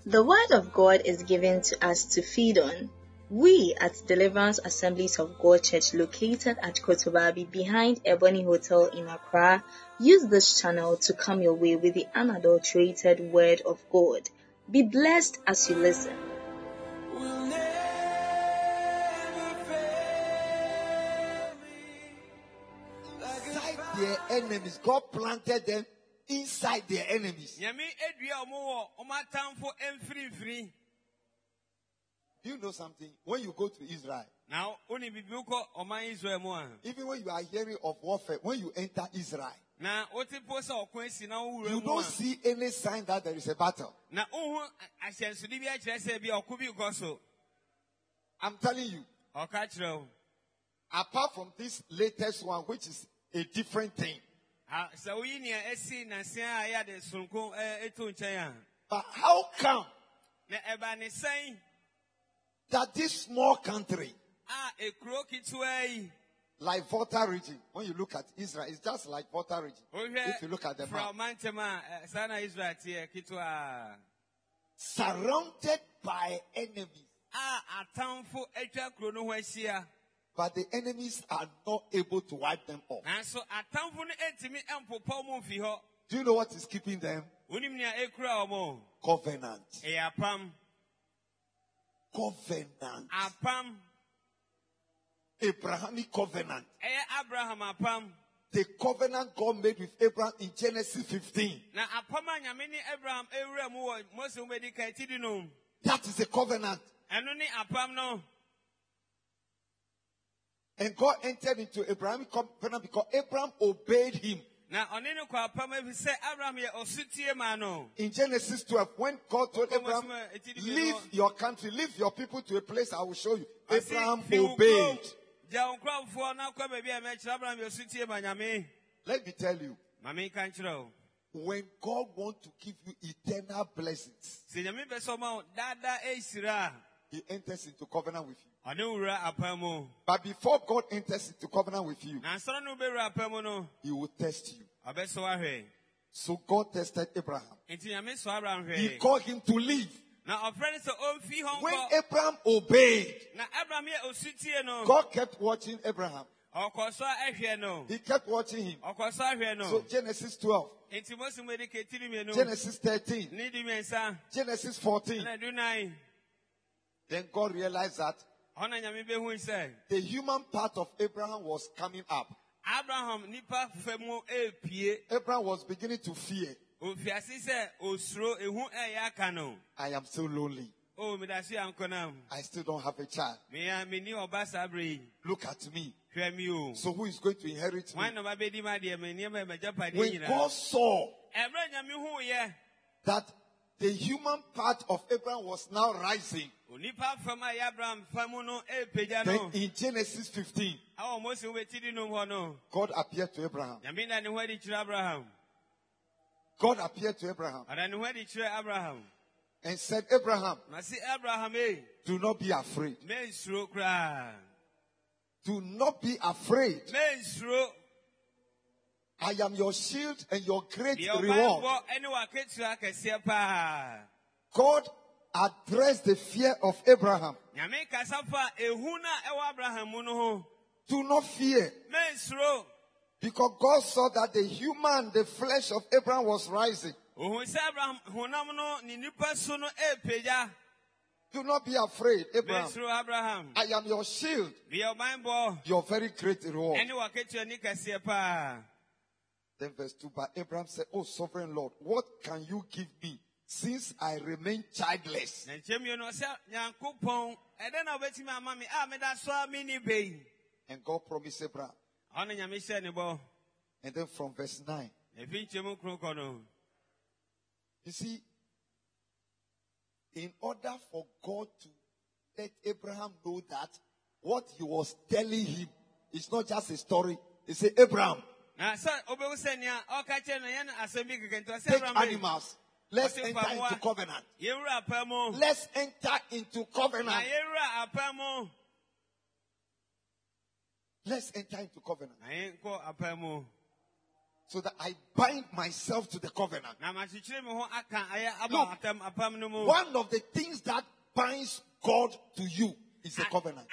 The Word of God is given to us to feed on. We at Deliverance Assemblies of God Church, located at Kotobabi behind Ebony Hotel in Accra, use this channel to come your way with the unadulterated Word of God. Be blessed as you listen. Inside their enemies, God planted them inside their enemies. Do you know something? When you go to Israel, now only even when you are hearing of warfare, when you enter Israel, you don't see any sign that there is a battle. I'm telling you, apart from this latest one, which is a different thing. But how come that this small country, like Volta region, when you look at Israel, it's just like Volta region. If you look at the map, surrounded by enemies, but the enemies are not able to wipe them off. Do you know what is keeping them? Covenant. Covenant. Abrahamic covenant. The covenant God made with Abraham in Genesis 15. That is a covenant. And God entered into Abrahamic covenant because Abraham obeyed him. In Genesis 12, when God told Abraham, leave your country, leave your people to a place I will show you. Abraham obeyed. Let me tell you, when God wants to give you eternal blessings, He enters into covenant with you. But before God enters into covenant with you, He will test you. So God tested Abraham. He called him to leave. When Abraham obeyed, God kept watching Abraham. He kept watching him. So Genesis 12, Genesis 13, Genesis 14. Then God realized that the human part of Abraham was coming up. Abraham was beginning to fear. I am so lonely. I still don't have a child. Look at me. So who is going to inherit me? When God saw that the human part of Abraham was now rising, then in Genesis 15, God appeared to Abraham. God appeared to Abraham and said, Abraham, do not be afraid. Do not be afraid. I am your shield and your great reward. God addressed the fear of Abraham. Do not fear. Because God saw that the flesh of Abraham was rising. Do not be afraid, Abraham. I am your shield. Your very great reward. Then verse 2, but Abraham said, Oh, sovereign Lord, what can you give me since I remain childless? And God promised Abraham. And then from verse 9. You see, in order for God to let Abraham know that what he was telling him is not just a story. He said, Abraham, take animals. Let's enter into covenant. Let's enter into covenant. Let's enter into covenant. So that I bind myself to the covenant. Look, one of the things that binds God to you is the covenant.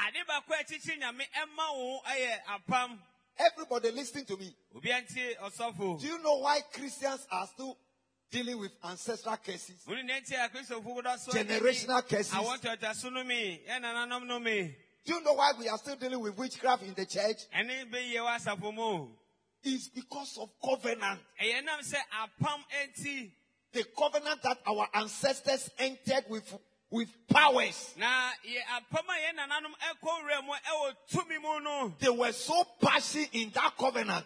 Everybody listening to me. Do you know why Christians are still dealing with ancestral cases? Generational cases. Do you know why we are still dealing with witchcraft in the church? It's because of covenant. The covenant that our ancestors entered with powers. They were so passionate in that covenant.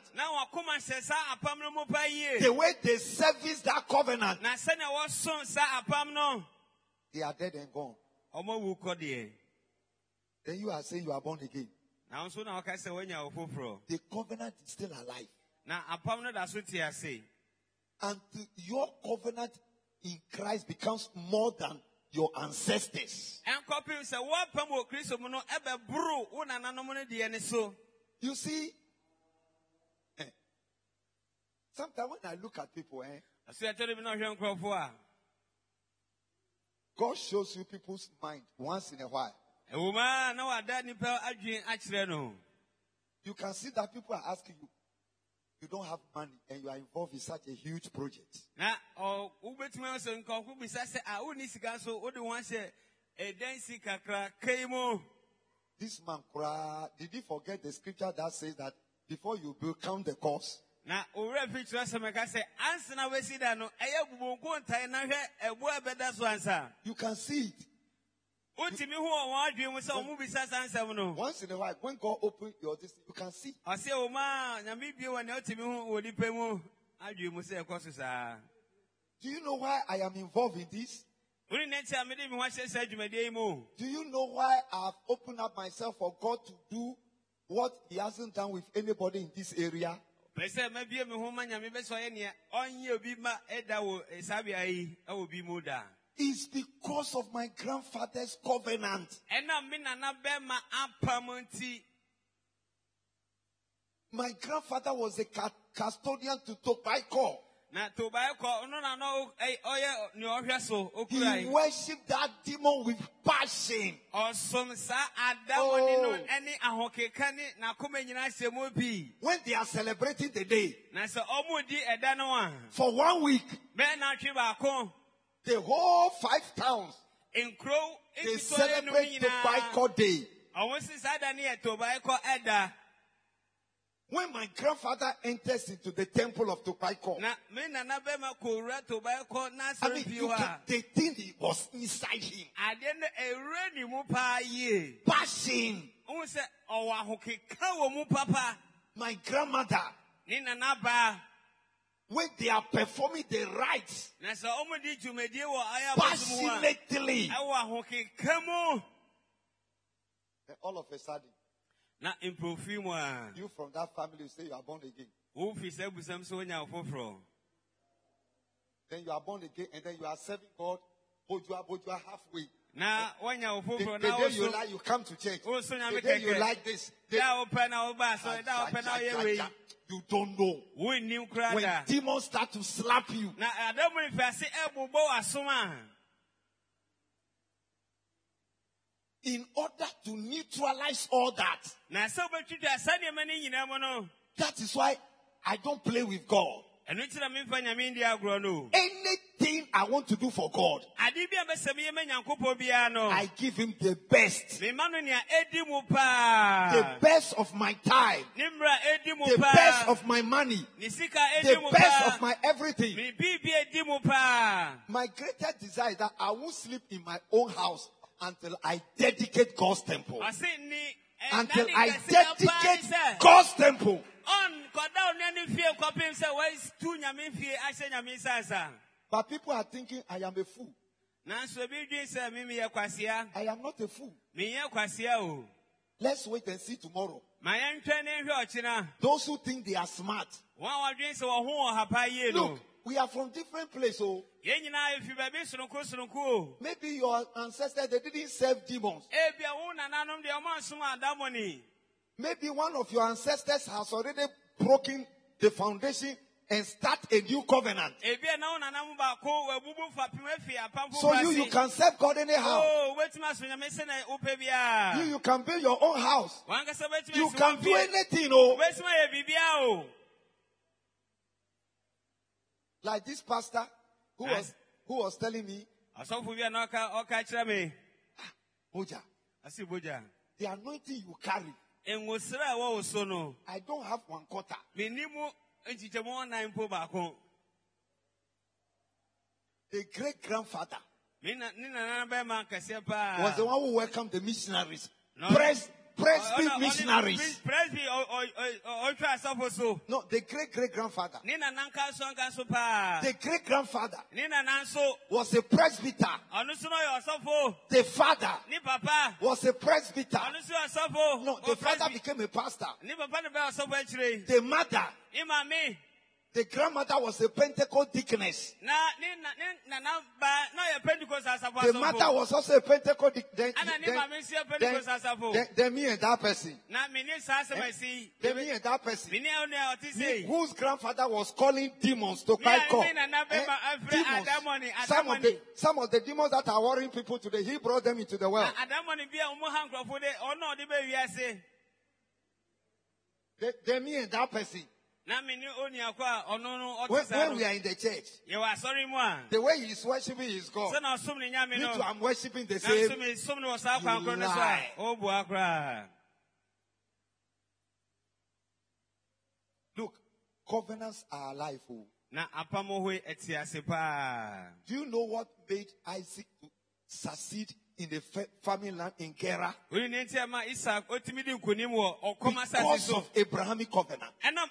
The way they service that covenant. They are dead and gone. Then you are saying you are born again. The covenant is still alive. And your covenant in Christ becomes more than your ancestors. You see, sometimes when I look at people, God shows you people's mind once in a while. You can see that people are asking you, you don't have money and you are involved in such a huge project. This man, did he forget the scripture that says that before you build, count the cost? You can see it. Once in a while, when God opens your destiny, you can see. Do you know why I am involved in this? Do you know why I have opened up myself for God to do what He hasn't done with anybody in this area? It's because of my grandfather's covenant. My grandfather was a custodian to Tobacco. He worshipped that demon with passion. When they are celebrating the day, for 1 week, the whole 5 towns, they celebrate Tobacco Day. When my grandfather enters into the temple of Tobacco, they think he was inside him. Passion. My grandmother, when they are performing the rites, passionately, and all of a sudden, you from that family, you say you are born again. Then you are born again, and then you are serving God, Bojua halfway. The day you like, you come to church. The day you like this, you don't know. When demons start to slap you, in order to neutralize all that, that is why I don't play with God. Anything I want to do for God, I give Him the best. The best of my time. The best of my money. The best of my everything. My greatest desire is that I won't sleep in my own house until I dedicate God's temple. Until I dedicate God's temple. But people are thinking I am a fool. I am not a fool. Let's wait and see tomorrow. Those who think they are smart. Look, we are from different places. Oh. Maybe your ancestors, they didn't serve demons. Maybe one of your ancestors has already broken the foundation and start a new covenant. So you can serve God anyhow. You can build your own house. You can do anything. Like this pastor who was telling me, Boja, the anointing you carry, I don't have 1/4. The great-grandfather was the one who welcomed the missionaries. Presby missionaries. No, the great-great-grandfather. The great-grandfather was a presbyter. The father was a presbyter. No, the father became a pastor. The mother, the grandmother was a Pentecost deaconess. The mother was also a Pentecost deaconess. Then me and that person. Then me and that person. Whose grandfather was calling demons to fight God. Demons. Some of the demons that are worrying people today, he brought them into the world. Then me and that person. When we are in the church, the way he is worshiping his God, me too, I'm worshiping the same. You lie. Look, covenants are alive. Do you know what made Isaac to succeed in the family land in Gerar? Because of Abrahamic covenant.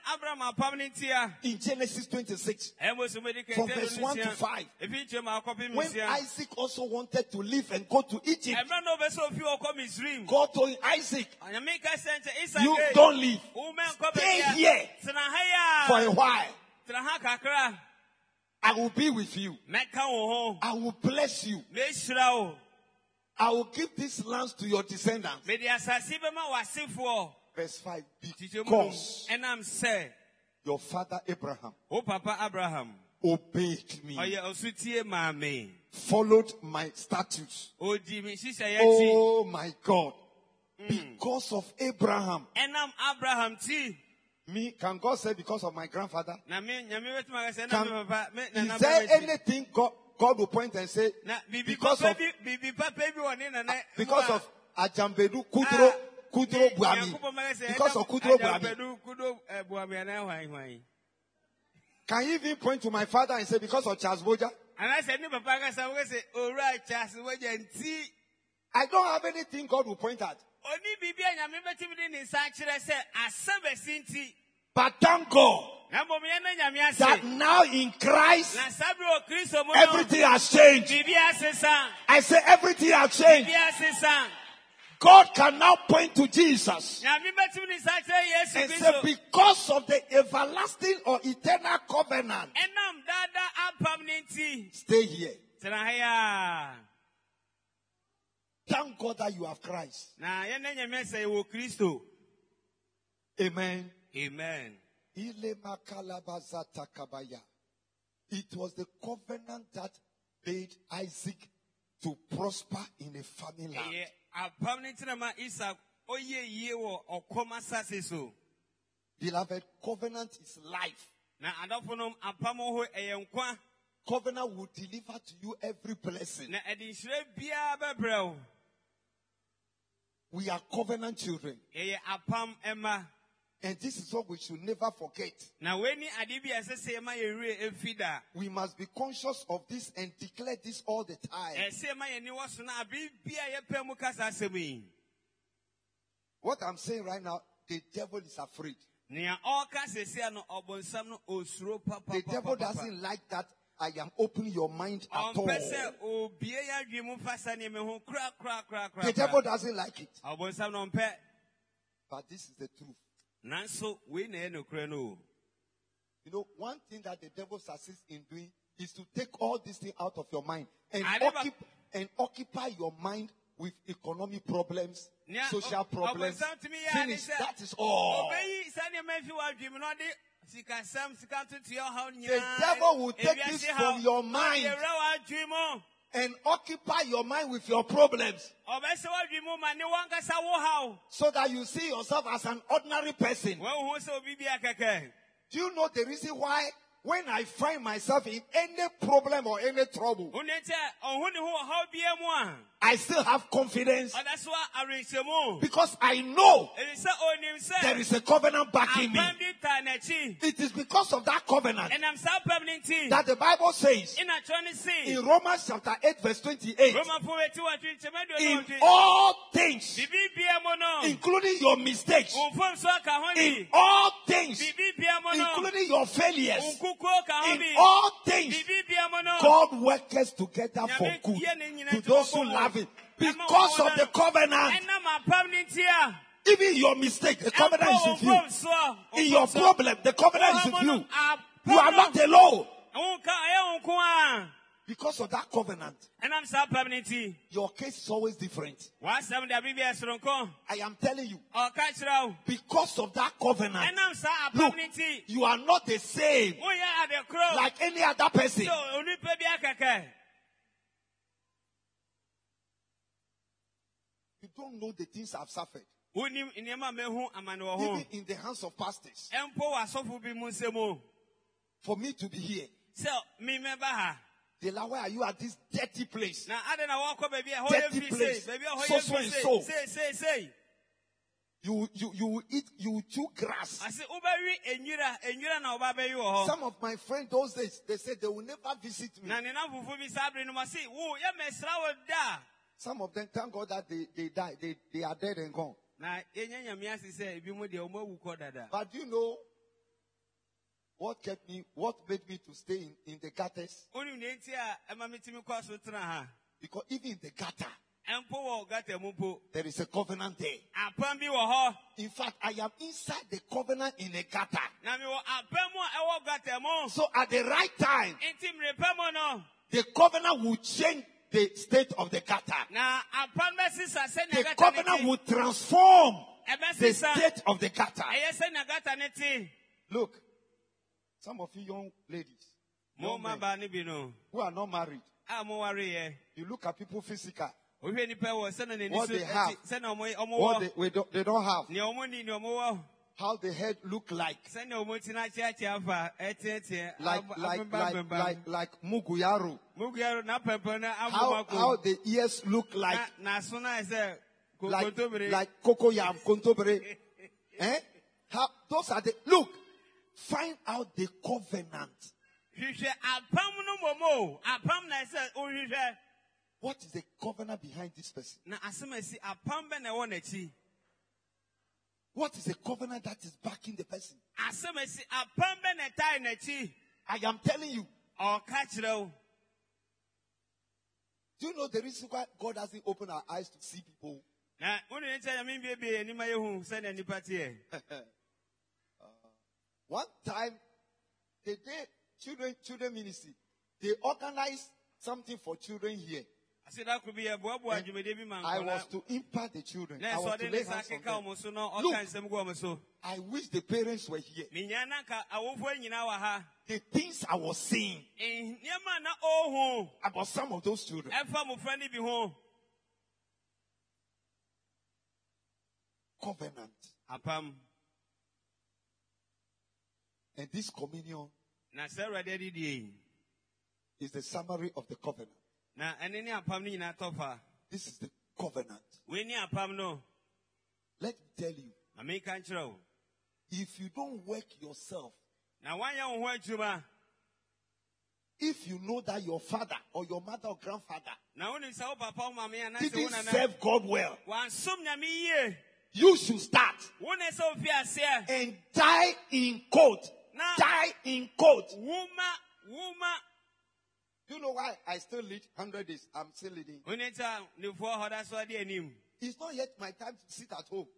In Genesis 26, from verse 1 to 5, when Isaac also wanted to leave and go to Egypt, God told Isaac, you don't leave. Stay here for a while. I will be with you. I will bless you. I will give these lands to your descendants. Verse 5. Because your father Abraham obeyed me, followed my statutes. Oh my God. Because of Abraham. Me, can God say because of my grandfather? Is there anything God will point and say, because of Ajambedu Kudro Buami. Because of Kudro Buami. Can you even point to my father and say, because of Charles Boja? I don't have anything God will point at. But thank God that now in Christ, everything has changed. I say everything has changed. God can now point to Jesus and say, because of the everlasting or eternal covenant, stay here. Thank God that you have Christ. Amen. Amen. It was the covenant that made Isaac to prosper in a family land. Beloved, covenant is life. Covenant will deliver to you every blessing. We are covenant children. And this is what we should never forget. We must be conscious of this and declare this all the time. What I'm saying right now, the devil is afraid. The devil doesn't like that I am opening your mind at all. The devil doesn't like it. But this is the truth. You know, one thing that the devil succeeds in doing is to take all these things out of your mind and occupy your mind with economic problems, social problems. Finish. That is all. The devil will take this from your mind and occupy your mind with your problems, so that you see yourself as an ordinary person. Do you know the reason why when I find myself in any problem or any trouble, I still have confidence? Because I know there is a covenant backing me. It is because of that covenant that the Bible says in Romans chapter 8 verse 28, in all things, including your mistakes, in all things, including your failures, in all things, God works together for good to those who love Him because of the covenant. Even your mistake, the covenant is with you. In your problem, the covenant is with you. You are not alone. Because of that covenant, your case is always different. I am telling you, because of that covenant, look, you are not the same like any other person. You don't know the things I've suffered. Even in the hands of pastors. For me to be here. Why are you at this dirty place? Dirty place. So and so. You eat, you chew grass. Some of my friends those days, they said they will never visit me. Some of them, thank God that they died. They are dead and gone. But you know what made me to stay in the gutters? Because even in the gutter, there is a covenant there. In fact, I am inside the covenant in a gutter. So at the right time, the covenant will change the state of the gutter. The covenant will transform the state of the gutter. Look, some of you young ladies, young men, who are not married, you look at people physical. What they have, what they don't have. How the head look like Muguyaru. How the ears look like Cocoyam, Contobre. How those are the look. Find out the covenant. What is the covenant behind this person? What is the covenant that is backing the person? I am telling you. Do you know the reason why God hasn't opened our eyes to see people? One time, the day children ministry, they organized something for children here. I was to impart the children. I was to lay hands on them. Look, I wish the parents were here. The things I was seeing about some of those children. Covenant. And this communion is the summary of the covenant. This is the covenant. Let me tell you, if you don't work yourself, if you know that your father or your mother or grandfather didn't serve God well, you should start and die in court. Die in court. Do you know why I still lead 100 days? I'm still leading. It's not yet my time to sit at home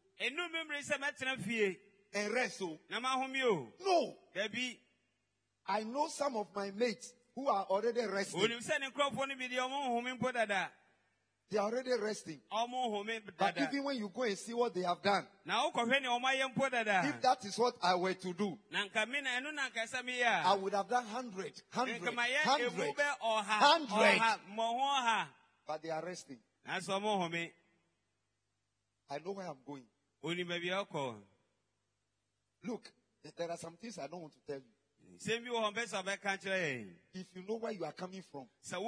and rest. No. I know some of my mates who are already resting. They are already resting. But even when you go and see what they have done, if that is what I were to do, I would have done 100. But they are resting. I know where I'm going. Look, there are some things I don't want to tell you. If you know where you are coming from,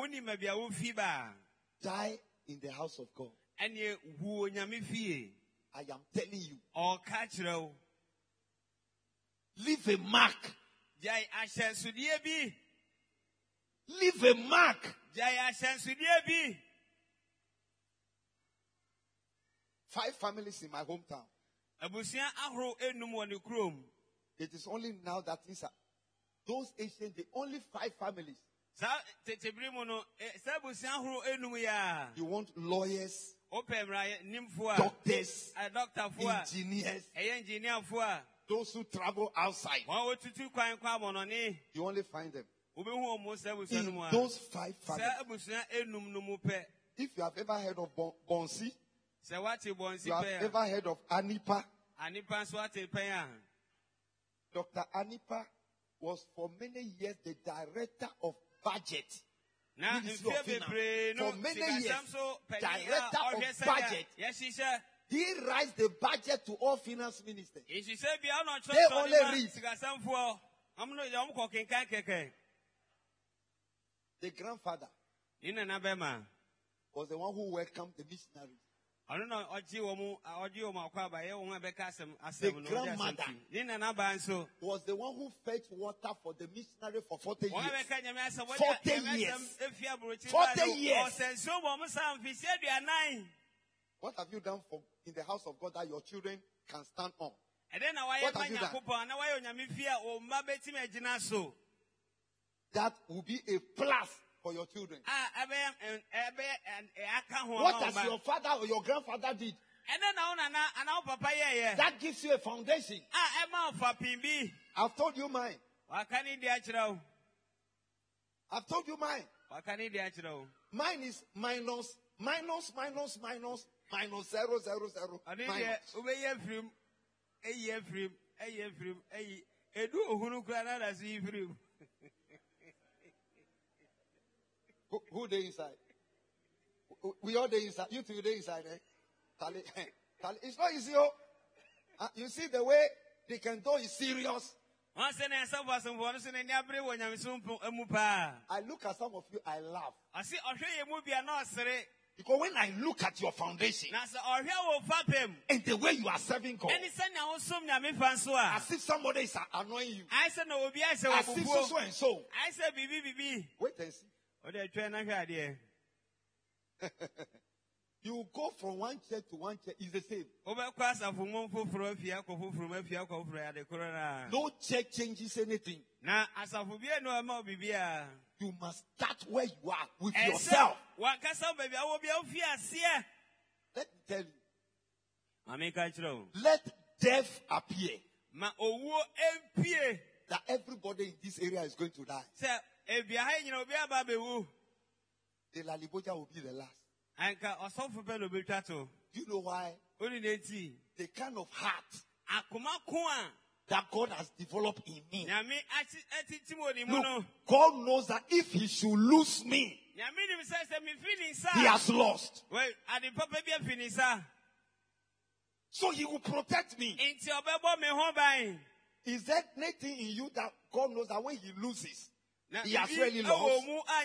die in the house of God. I am telling you. Leave a mark. Leave a mark. 5 families in my hometown. It is only now that those ancient, the only 5 families. You want lawyers, doctors, engineers, those who travel outside. You only find them in those 5 families. If you have ever heard of Bonsi, you have ever heard of Anipa. Dr. Anipa was for many years the director of budget. For many years, director of budget. He writes the budget to all finance ministers. They only read. The grandfather was the one who welcomed the missionaries. The grandmother was the one who fetched water for the missionary for 40 years. 40 years. 40 years. What have you done in the house of God that your children can stand on? What have you done? That will be a plus for your children. What has your father or your grandfather did? That gives you a foundation. I've told you mine. I've told you mine. Mine is minus 0, 0, 0. Who they inside? We all there inside. You two there inside, eh? It's not easy. You see the way they can do is serious. I look at some of you, I laugh. Because when I look at your foundation and the way you are serving God, as if somebody is annoying you, as if so and so. Wait and see. You go from one church to one church, it's the same. No church changes anything. You must start where you are with yourself. Let me tell you. Let death appear. That everybody in this area is going to die. The Laliboja will be the last. Do you know why? The kind of heart that God has developed in me. Look, God knows that if he should lose me, he has lost. So he will protect me. Is there anything in you that God knows that when he loses, he has really lost?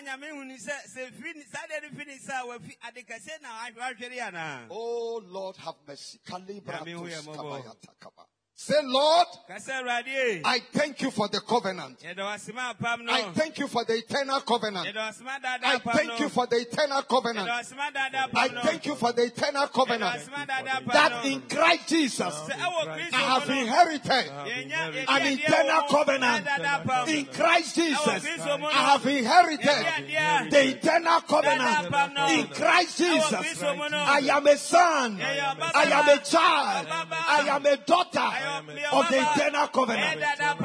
Oh Lord, have mercy. Say, Lord, I thank you for the covenant. I thank you for the eternal covenant. I thank you for the eternal covenant. I thank you for the eternal covenant. That in Christ Jesus, I have inherited an eternal covenant. In Christ Jesus, I have inherited the eternal covenant. In Christ Jesus, I am a son. I am a child. I am a daughter of the eternal covenant.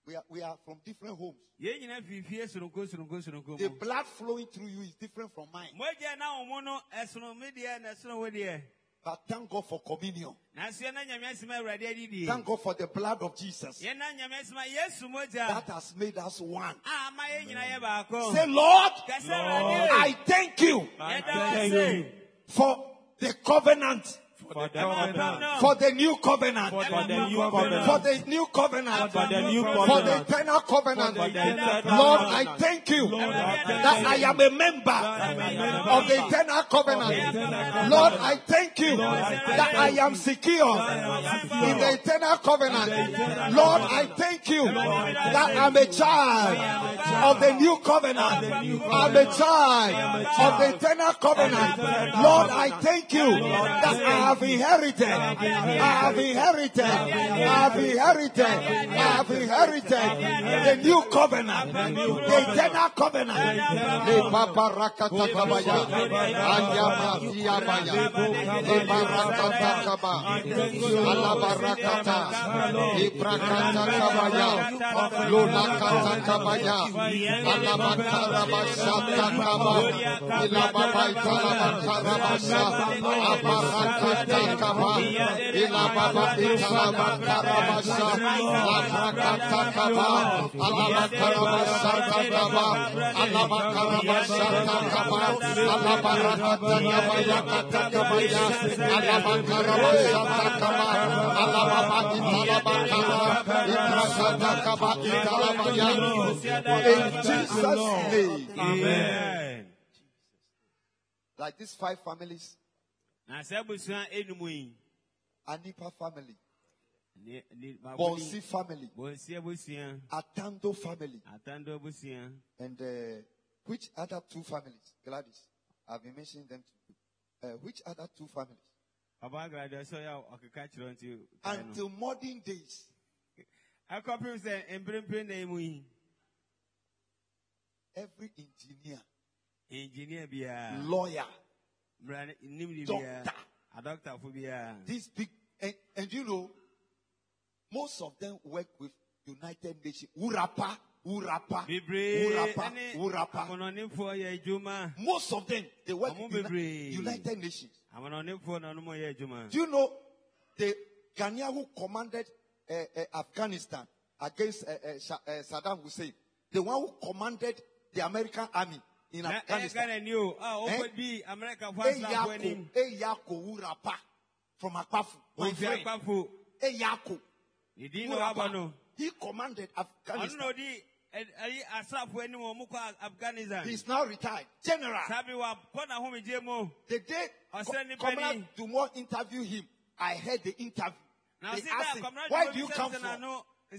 We are from different homes. The blood flowing through you is different from mine. But thank God for communion. Thank God for the blood of Jesus that has made us one. Say, Lord, I thank you for the covenant. For the new covenant. For the new covenant. For the eternal covenant. Lord, I thank you that I am a member of the eternal covenant. Lord, I thank you that I am secure in the eternal covenant. Lord, I thank you that I'm a child of the new covenant. I'm a child of the eternal covenant. Lord, I thank you that I have inherited. I have inherited the new covenant, the eternal covenant. In Jesus' name. Amen. Like these 5 families. Anipa family, Bonsi family, Atando family, and which other 2 families? Gladys, I've been mentioning them to you. Which other 2 families? Until modern days. Every engineer, lawyer, doctor, this big, and you know, most of them work with United Nations. Urapa. Most of them, they work with United Nations. Do you know the Ghanaian who commanded Afghanistan against Saddam Hussein? The one who commanded the American army in Afghanistan. Eyako Urapa from Akpafu. My friend. Eyako. Urapa. He commanded Afghanistan. He's now retired. General. The day Commander Dumont interviewed him, I heard the interview. They asked him, why do you come from? I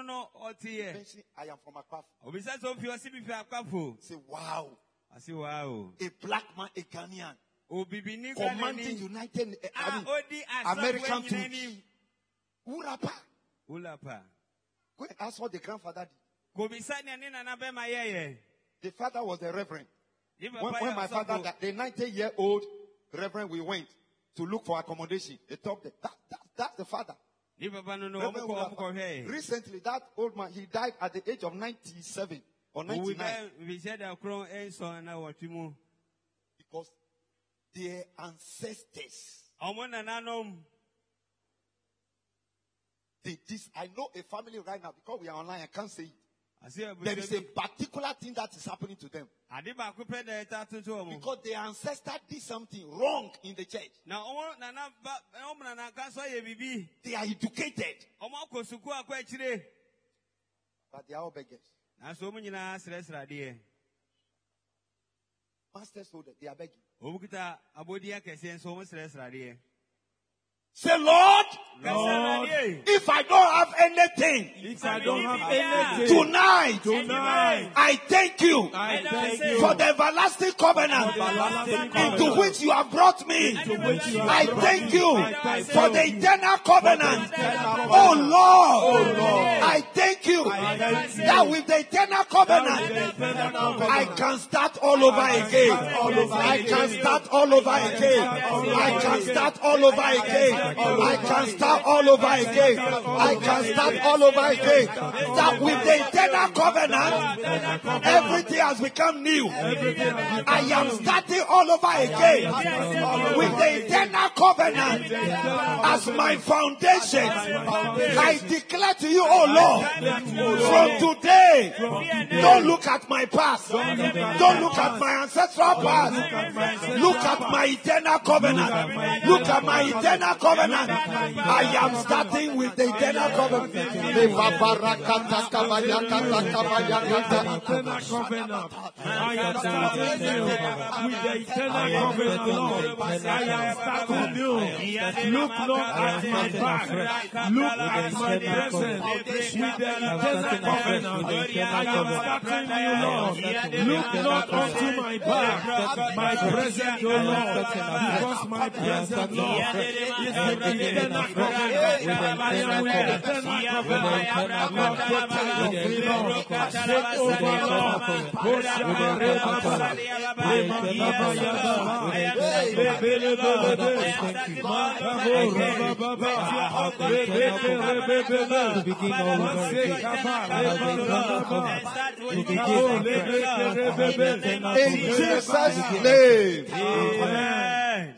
am from Akpafu. Say, wow. I say, wow. A black man, a Ghanaian, commanding United American troops. Urapa. Go and ask what the grandfather did. The father was a reverend. When my father died, the 90-year-old reverend, we went to look for accommodation. They told them, that's the father. Recently, that old man, he died at the age of 97 or 99. Because their ancestors, I know a family right now, because we are online, I can't say it. There is a particular thing that is happening to them. Because their ancestor did something wrong in the church. They are educated. But they are all beggars. Masters hold it, they are begging. Say, Lord, if I don't have anything, tonight, I thank you for the everlasting covenant into which you have brought me. I thank you for the eternal covenant. Oh Lord, I thank you that with the eternal covenant, I can start all over again. I can start all over again. I can start all over again. I can start all over again. I can start all over again. That with the eternal covenant, everything has become new. I am starting all over again with the eternal covenant as my foundation. I declare to you, oh Lord, from today, don't look at my past. Don't look at my ancestral past. Look at my eternal covenant. Look at my eternal covenant. I am starting with the eternal covenant. I am starting new with the eternal covenant, Lord. I am starting new. Look not at my back. Look at my present with the eternal covenant. I am starting new, Lord. Look not unto my back, my present, O Lord, because my present, Lord, is with the eternal covenant. I am with the eternal covenant. Lord, protect me, Lord. Take over, Lord. In Jesus' name. Amen.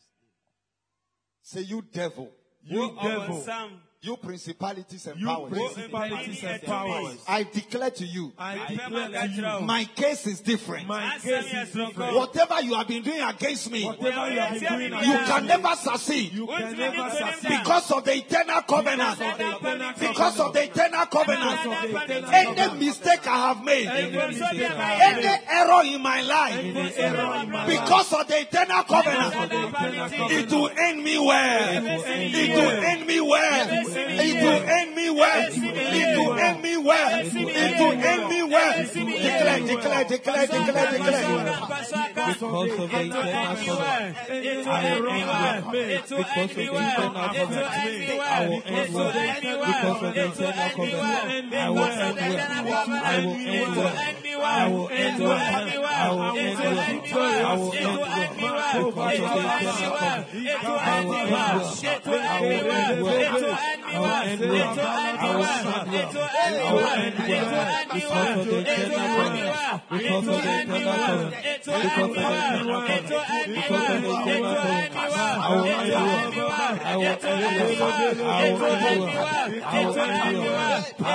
Say, you devil. You devil. You principalities and You powers. principalities and powers. I declare to you, I declare to you, my case is different. my case is different. Whatever you have been doing against me, Whatever you have been doing, you can never succeed. You can never succeed. Because of the eternal covenant. Because of the eternal covenant. Any mistake I have made, any error in my life, because of the eternal covenant, it will end me well. It will end me well. It will end me well. It will end me well. It will end me well. Declare, declare, declare, declare, declare. Because of the eternal covenant, I will end well. Because of the eternal covenant, I will end well. Because of the eternal covenant, I will end well. I will end well. I will end well. I will end well. I will end well. Because of the eternal covenant, I will end well. I will end well. I will end well. I will end well. I will end well. Because of the eternal covenant. Because of the eternal covenant. Because of the eternal covenant. Because of the eternal covenant. I will end well. I will end well. I will end well. I will end well. I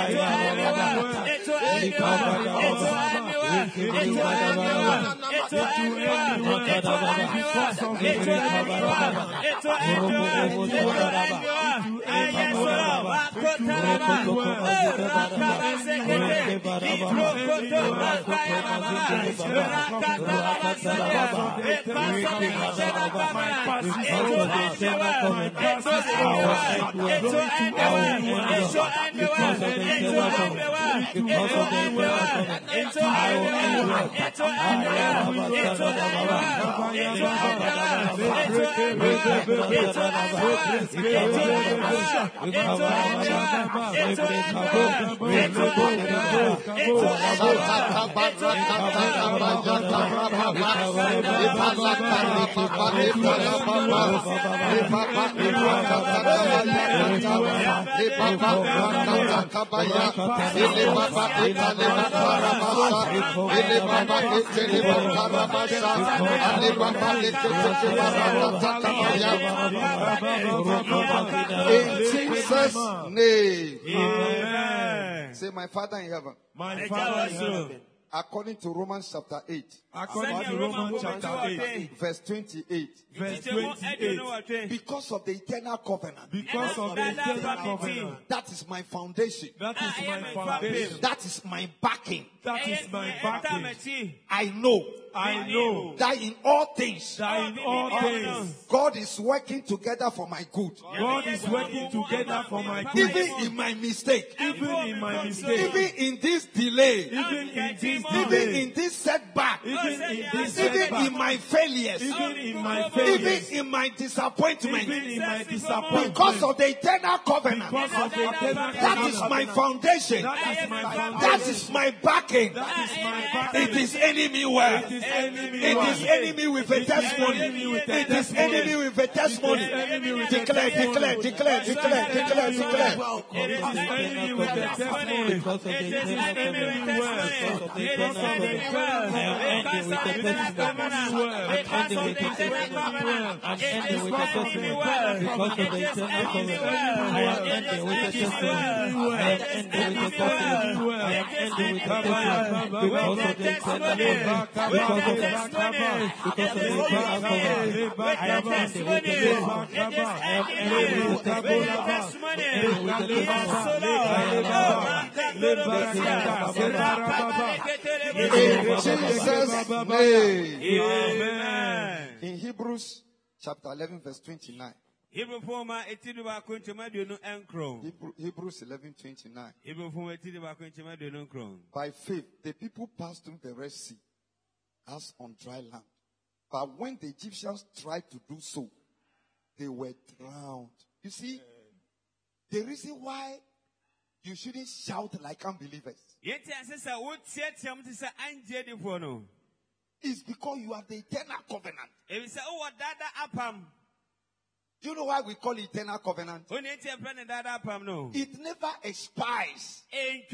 In Jesus' name. Amen. Say, my Father in heaven. My Father in heaven. According to Romans chapter 8. According to Romans chapter 8. Verse 28. Verse 28. Because of the eternal covenant. Because of the eternal covenant. That is my foundation. That is my foundation. That is my backing. That is my backing. I know that in all things, God is working together for my good. God is working together for my good. Even in my mistake. Even in my mistake. Even in this delay. Even in this even in this setback, even in my failures, even in my disappointment, because of the eternal covenant, that is my foundation, that is my backing. It is enemy well. It is enemy with a testimony. It is enemy with a testimony. Declare. It is enemy with a testimony. Because of the In Hebrews chapter 11 verse 29. Hebrews 11:29. By faith, the people passed through the Red Sea as on dry land. But when the Egyptians tried to do so, they were drowned. You see, the reason why you shouldn't shout like unbelievers is because you are the eternal covenant. Do you know why we call it eternal covenant? It never expires.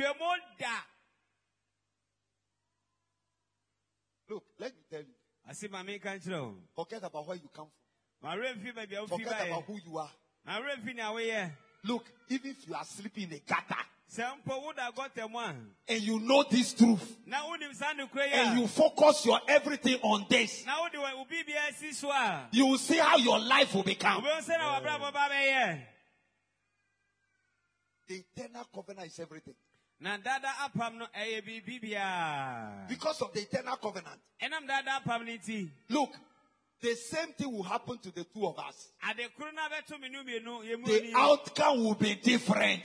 Look, let me tell you. Forget about where you come from. Forget about who you are. Look, even if you are sleeping in a gutter, and you know this truth, and you focus your everything on this, you will see how your life will become. The eternal covenant is everything. Because of the eternal covenant. Look, the same thing will happen to the two of us. The outcome will be different.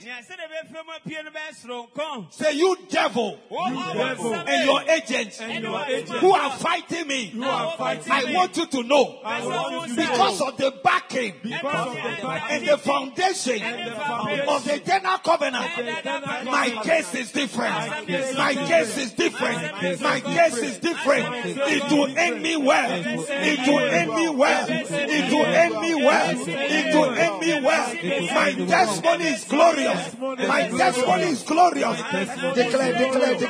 Say, you devil, and your agents who are fighting me, I want you to know, because of the backing and the foundation of the eternal covenant, my case is different. My case is different. My case is different. It will end me well. It will end me well. It will end me well. It will end me well. My testimony is glorious. My testimony is glorious. Declare. My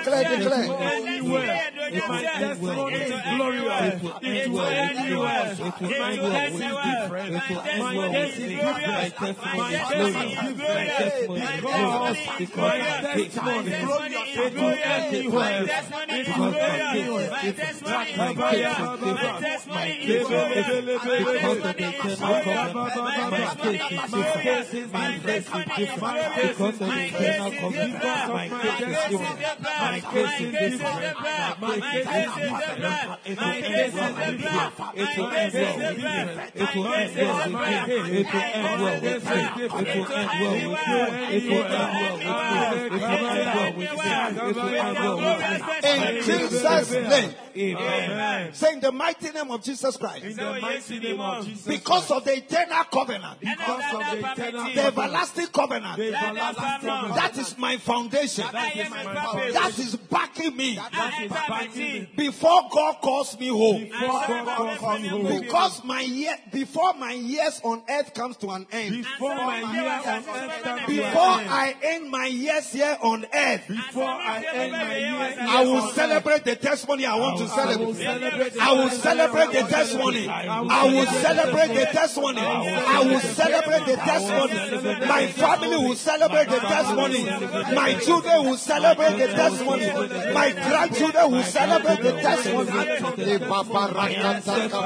testimony is glorious. It will end me well. It will end well. It will different. My case is glorious. My testimony is glorious. Because my testimony is glorious. It will end me well. Because my case is different. My case is different. Because of the eternal covenant, my case is different. My case is different. Because of the eternal covenant, my case is different. My case is different. My case is different. It will end well with me. It will end well with me. It will end well with me. It will end well with me. It will end well with me. It will end well with me. It will end well with me. It will end well with me. In Jesus' name. Amen. Say in the mighty name of Jesus Christ. In the mighty name of Jesus. Because of the eternal covenant. Because of the eternal the everlasting covenant. The everlasting covenant. That is my foundation. That is my foundation. That is backing me. That is backing me. Before God calls me home. Before God calls me home. Because before my years on earth comes to an end. Before my years on earth comes to an end. Before I end my years here on earth. Before I end my years I will celebrate the testimony I want to celebrate. I will celebrate the testimony. I will celebrate the testimony. I will celebrate the testimony. My family will celebrate the testimony. My children will celebrate the testimony. My grandchildren will celebrate the testimony. I will celebrate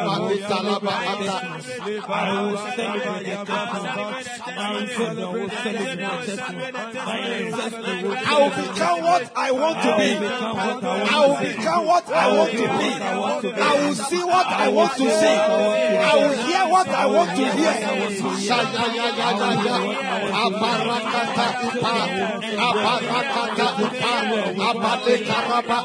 I will become what I want to be. I will become what I want to be. I will see what I want to see. I will hear what I want to hear.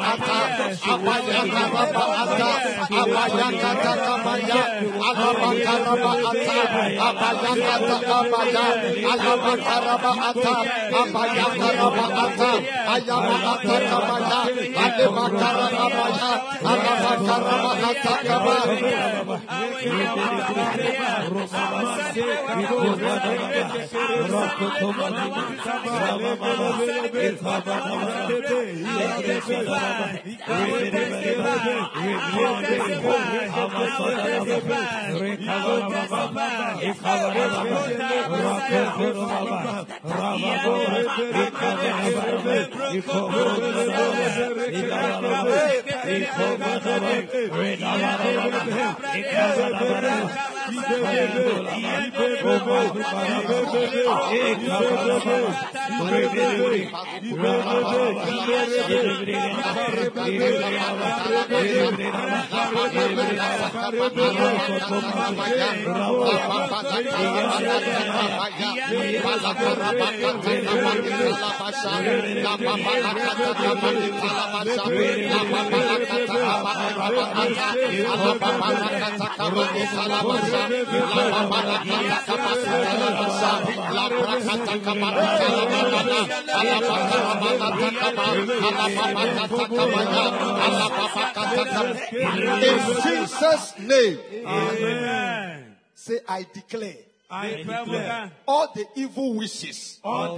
In Jesus' name. Amen. Say, I declare. I declare all the evil wishes of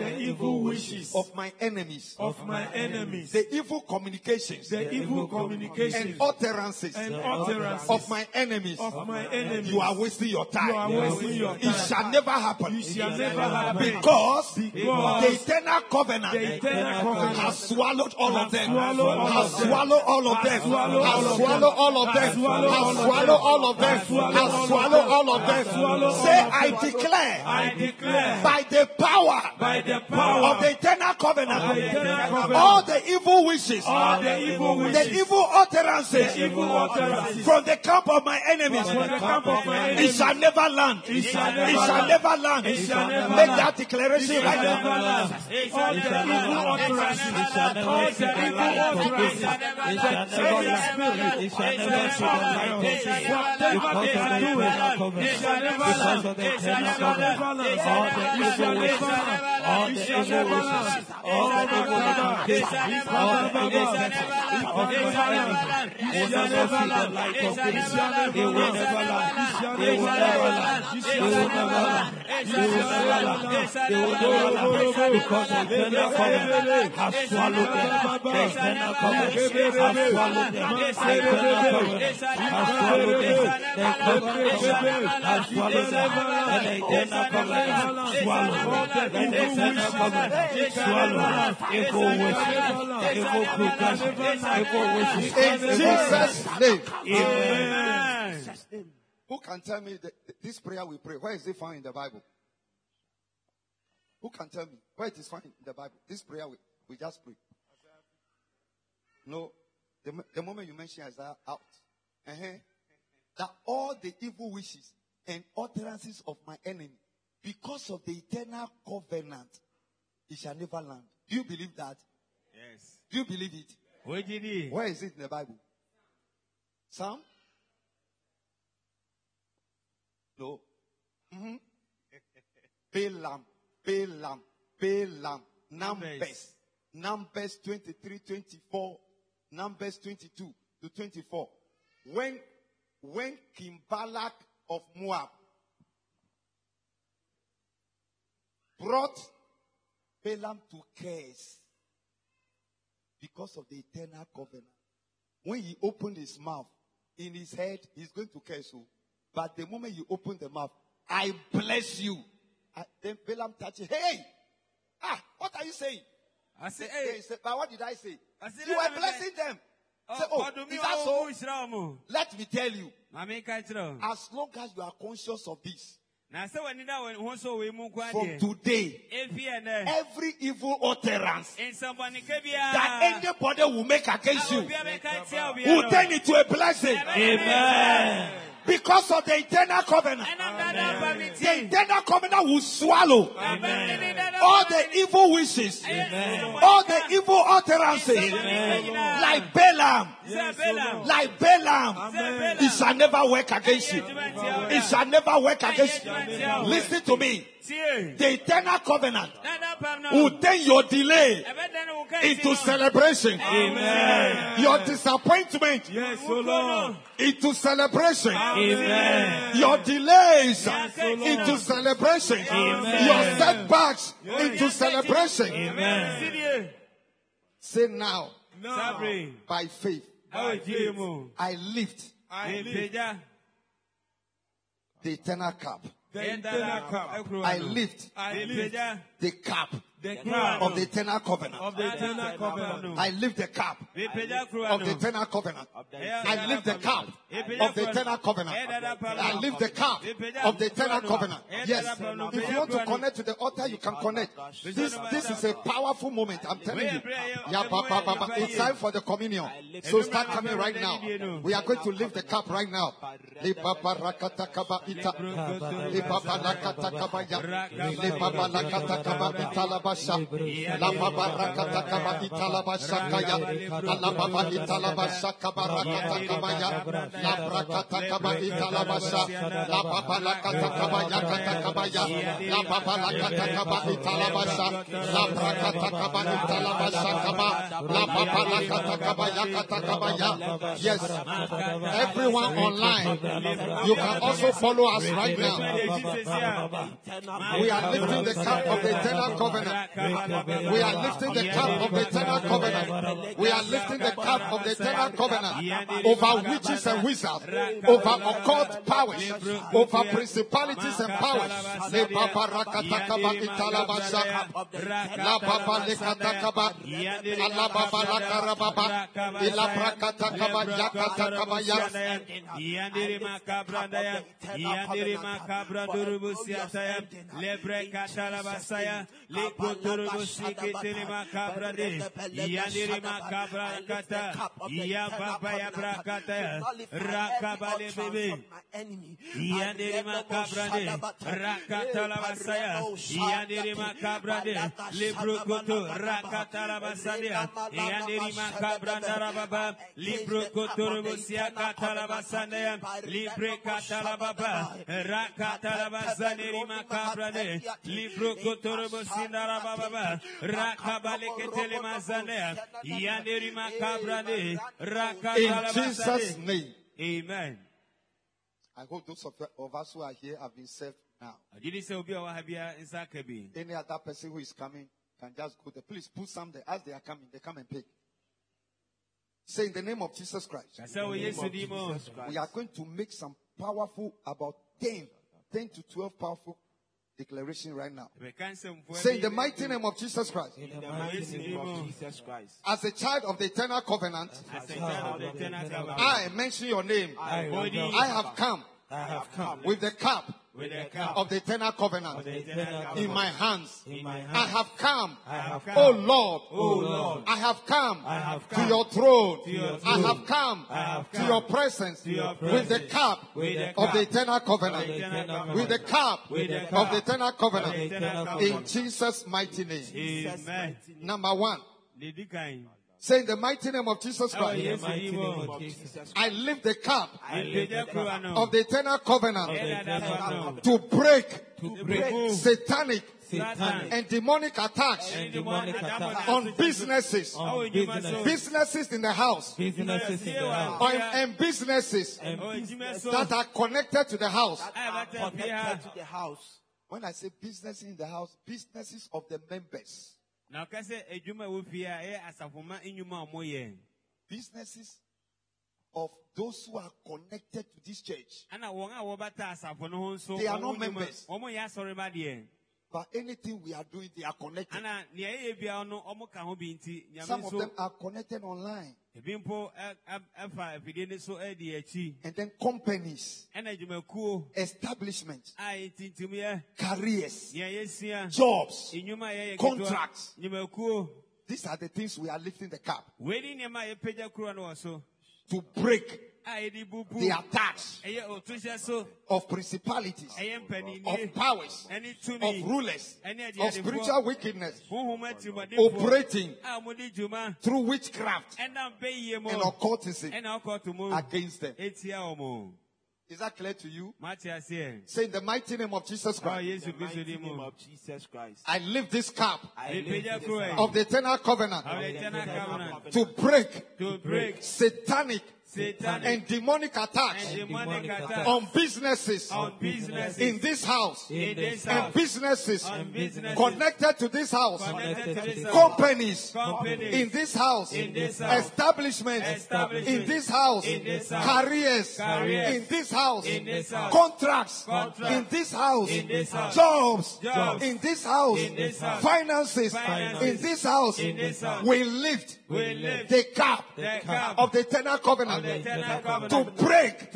my enemies, the evil communications, and utterances of my enemies. You are wasting your time. It shall never happen. Because the eternal covenant has swallowed all of them. Has swallowed all of them. Has swallowed all of them. Has swallowed all of them. Has swallowed all of them. Say, I declare by the power of the eternal covenant, all the evil wishes, the evil utterances from the camp of my enemies, it shall never land. It shall never land. Make that declaration right now. All the evil utterances, all the evil utterances, it shall never in Jesus' name. Amen. Who can tell me this prayer we pray? Where is it found in the Bible? Who can tell me where it is found in the Bible? This prayer we just pray. No, the moment you mention Isaiah out, that all the evil wishes and utterances of my enemy, because of the eternal covenant, it shall never land. Do you believe that? Yes. Do you believe it? Where is it in the Bible? Psalm? No. Balaam. Numbers 23, 24. Numbers 22 to 24. When King Balak of Moab brought Balaam to curse because of the eternal covenant. When he opened his mouth, in his head, he's going to curse you. But the moment you open the mouth, I bless you. Then Balaam touched it. Hey! What are you saying? I said, hey. Said, but what did I say? You are blessing them. Say, is that so? Let me tell you. As long as you are conscious of this, from today, every evil utterance that anybody will make against you will turn into a blessing. Amen. Because of the eternal covenant. The eternal covenant will swallow all the evil wishes, all the evil utterances, like Balaam. Like Balaam. It shall never work against you. It shall never work against you. Listen to me. The eternal covenant will turn your delay into celebration. Amen. Your disappointment into celebration. Amen. Your delays into Yes, celebration. Amen. Your setbacks into celebration. Amen. Say now, by faith, I lift the eternal cup. I lift the cup of the eternal covenant. I lift the cup of the eternal covenant. I lift the cup of the eternal covenant. I lift the cup of the eternal covenant. Yes. If you want to connect to the altar, you can connect. This is a powerful moment. I'm telling you. It's time for the communion. So start coming right now. We are going to lift the cup right now. La baba rakata kaba italaba shakaya, la baba italaba shakaba rakata kabaya, la brakata kaba italaba sha, la baba rakata kaba yakata kabaya, la baba rakata kaba italaba sha, la brakata kaba italaba shakaba, la baba rakata kaba yakata kabaya. Yes, everyone online, you can also follow us right now. We are lifting the cup of the eternal covenant. We are lifting the cup of the eternal covenant. We are lifting the cup of the eternal covenant over witches and wizards, over occult powers, over principalities and powers. Le baba rakatakaba italabasha, la baba lekatakaba, la baba lakarababa, ila brakatakaba yakatakaba ya. Yandere makabrandaya, yandere makabradurubusiataya, lebre katalabasaya, lekoturubusi telemacabrade, Yandirima Cabrakata, Yababaya Brakata, Rakabale Baby, Yandirima Cabrade, Rakata Lavasaya, Yandirima Cabrade, Librukutu, Rakata Lavasadia, Yandirima Cabranda Baba, Librukutu Rusia Catalabasandea, Libre Catalababa, Rakata Lavasandirima Cabrade, Librukutu Rusinda Baba, in Jesus' name. Amen. I hope those of us who are here have been saved now. Any other person who is coming can just go there. Please put some there. As they are coming, they come and pick. Say in the name of Jesus Christ. We are going to make some powerful, about 10 to 12 powerful declaration right now. Say in the mighty name of Jesus Christ. In the mighty name of Jesus Christ. As a child of the eternal covenant, I mention your name. I have come with the cup of the eternal covenant in my hands. I have come, oh Lord, I have come to your throne. I have come to your presence with the cup of the eternal covenant. With the cup of the eternal covenant in Jesus' mighty name. Number one. Say in the mighty name of Jesus Christ. I lift the cup of the eternal covenant to break satanic and demonic attacks on businesses in the house, and businesses that are connected to the house. When I say business in the house, businesses of the members. Businesses of those who are connected to this church. They are not members. But anything we are doing, they are connected. Some of them are connected online. And then companies, establishments, careers, jobs, contracts. These are the things we are lifting the cup to break the attacks of principalities, of powers, of rulers, of spiritual wickedness operating through witchcraft and occultism against them. Is that clear to you? Say in the mighty name of Jesus Christ. I lift this cup of the eternal covenant to break satanic and demonic attacks on businesses in this house and businesses connected to this house, companies in this house, establishments in this house, careers in this house, contracts in this house, jobs in this house, finances in this house. We lift the cup of the eternal covenant to break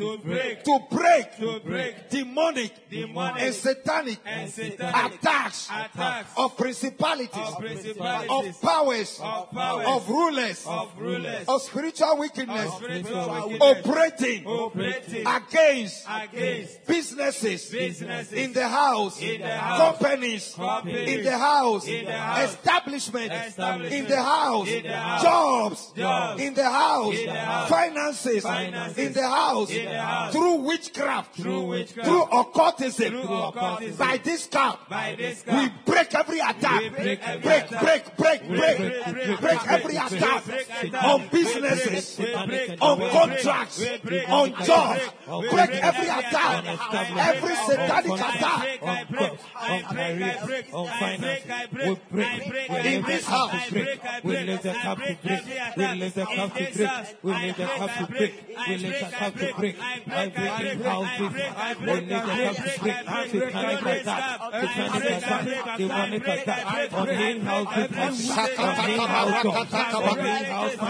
demonic and satanic attacks of principalities, of powers, of rulers, of spiritual wickedness operating against businesses in the house, companies in the house, establishments in the house, jobs in the house, finances in the house, through witchcraft, through occultism. By this cup, we break every attack, break every attack on businesses, on contracts, on jobs. Break every attack, every satanic attack on finance. We break in this house. We let the cup to break. We let the cup to break. We let the cup to break. We let the cup to break. I break in houses. We let the cup to break. Satanic attack. Demonic attack. On main houses. On main houses. On main houses.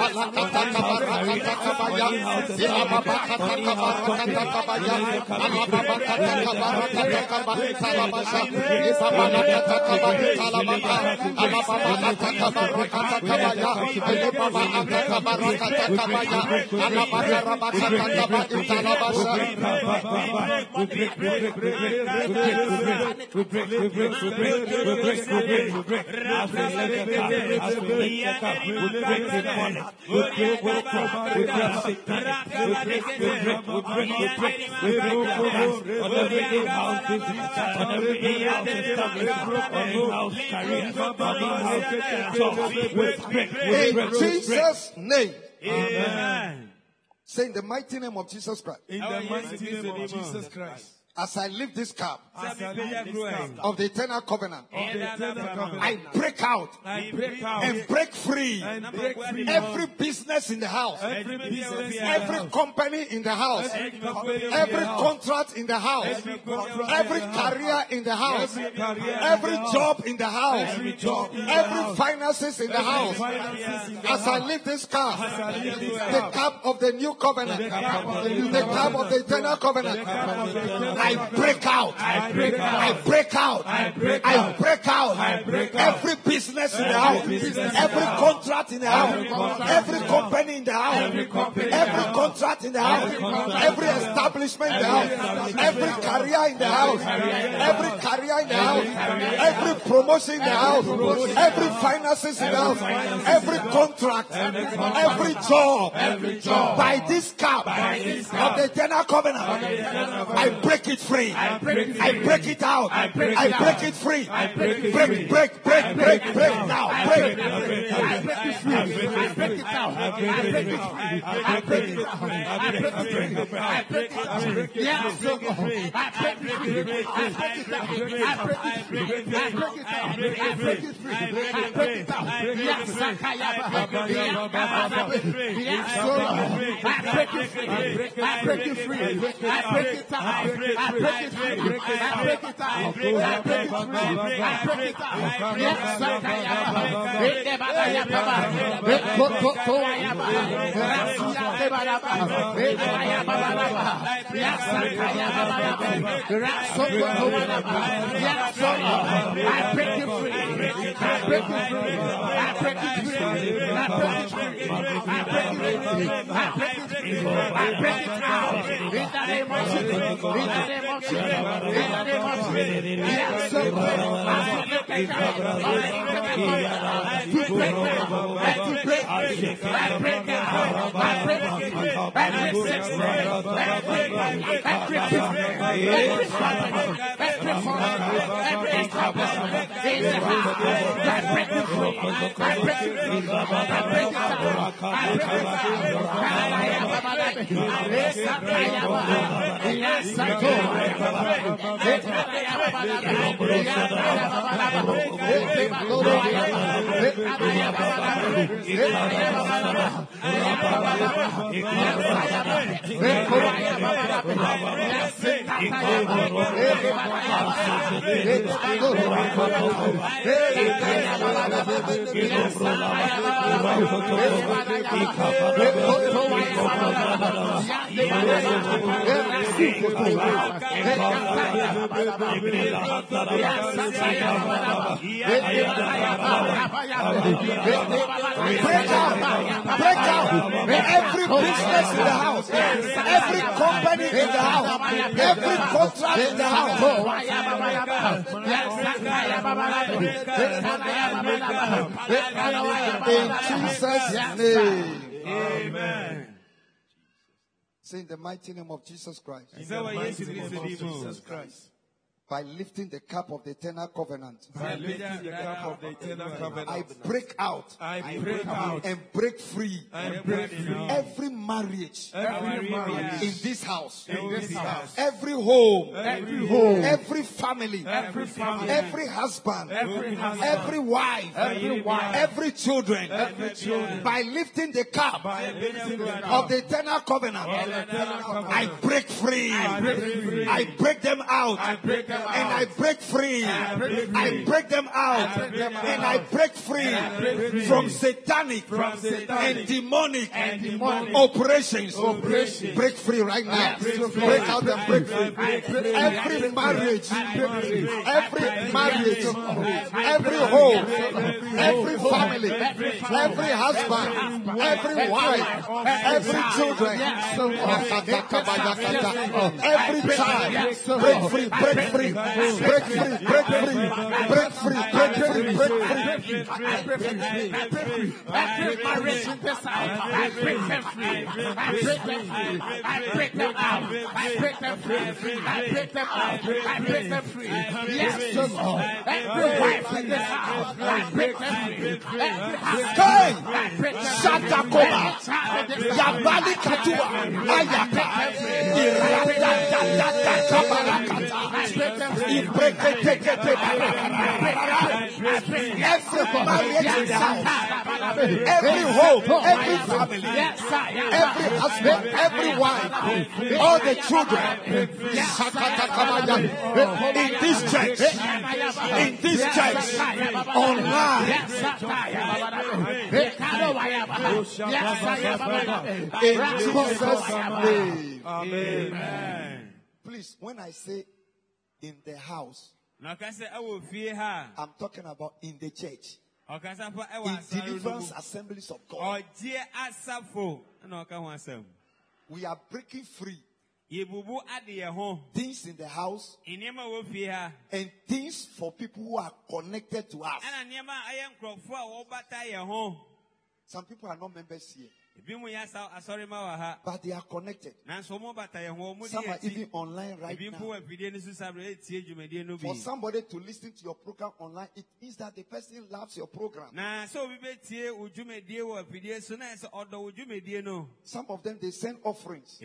In Jesus' name. Amen. Say in the mighty name of Jesus Christ. In the mighty name of Jesus Christ. As I lift this cup of the eternal covenant, I break out and break free every business in the house, every company in the house, every contract in the house, every career in the house, every job in the house, every finances in the house. As I lift this cup, the cup of the new covenant, the cup of the eternal covenant, I break out. I break out. Every business in the house, every contract in the house, every company in the house, every contract in the house, every establishment in the house, every career in the house, every every promotion in the house, every finances in the house, every contract, every job. By this cup of the eternal covenant, I break it free. I break it out. I break it free. Break now. Break it free. I break it out. I break it Every business in the house, every company in the house, every contract in the house. In Jesus' name. Amen. Say in the mighty name of Jesus Christ. Jesus Christ. By lifting the cup of the eternal covenant. I break out. And break free. Every marriage. In this house. Every home. Every family. Every husband. Every wife. Every children. By lifting the cup of the eternal covenant. I break free. I break them out. And I break free. I break them out. And I break free from satanic and demonic operations. Break free right now. Break out and break free. Every marriage, every home, every family, every husband, every wife, every children, every child, break free, break free. Break free, break free, break free, break free, break free, break free. I break my rich in this house. I break them free. I break them free. I break them out. I break them free. I break them out. I break them free. Yes, Lord. Every wife in this house. I break them free. Every husband. I break them free. Shatakoba. Yabali Katua. Ayaka. Iranda. Every marriage in the house, every home, every family, every husband, every wife, all the children, in this church, online, in Jesus' name. Amen. Please, when I say in the house, I'm talking about in the church. In deliverance assemblies of God. We are breaking free things in the house and things for people who are connected to us. Some people are not members here, but they are connected. Some are even online right now. For somebody to listen to your program online, it means that the person loves your program. Some of them, they send offerings.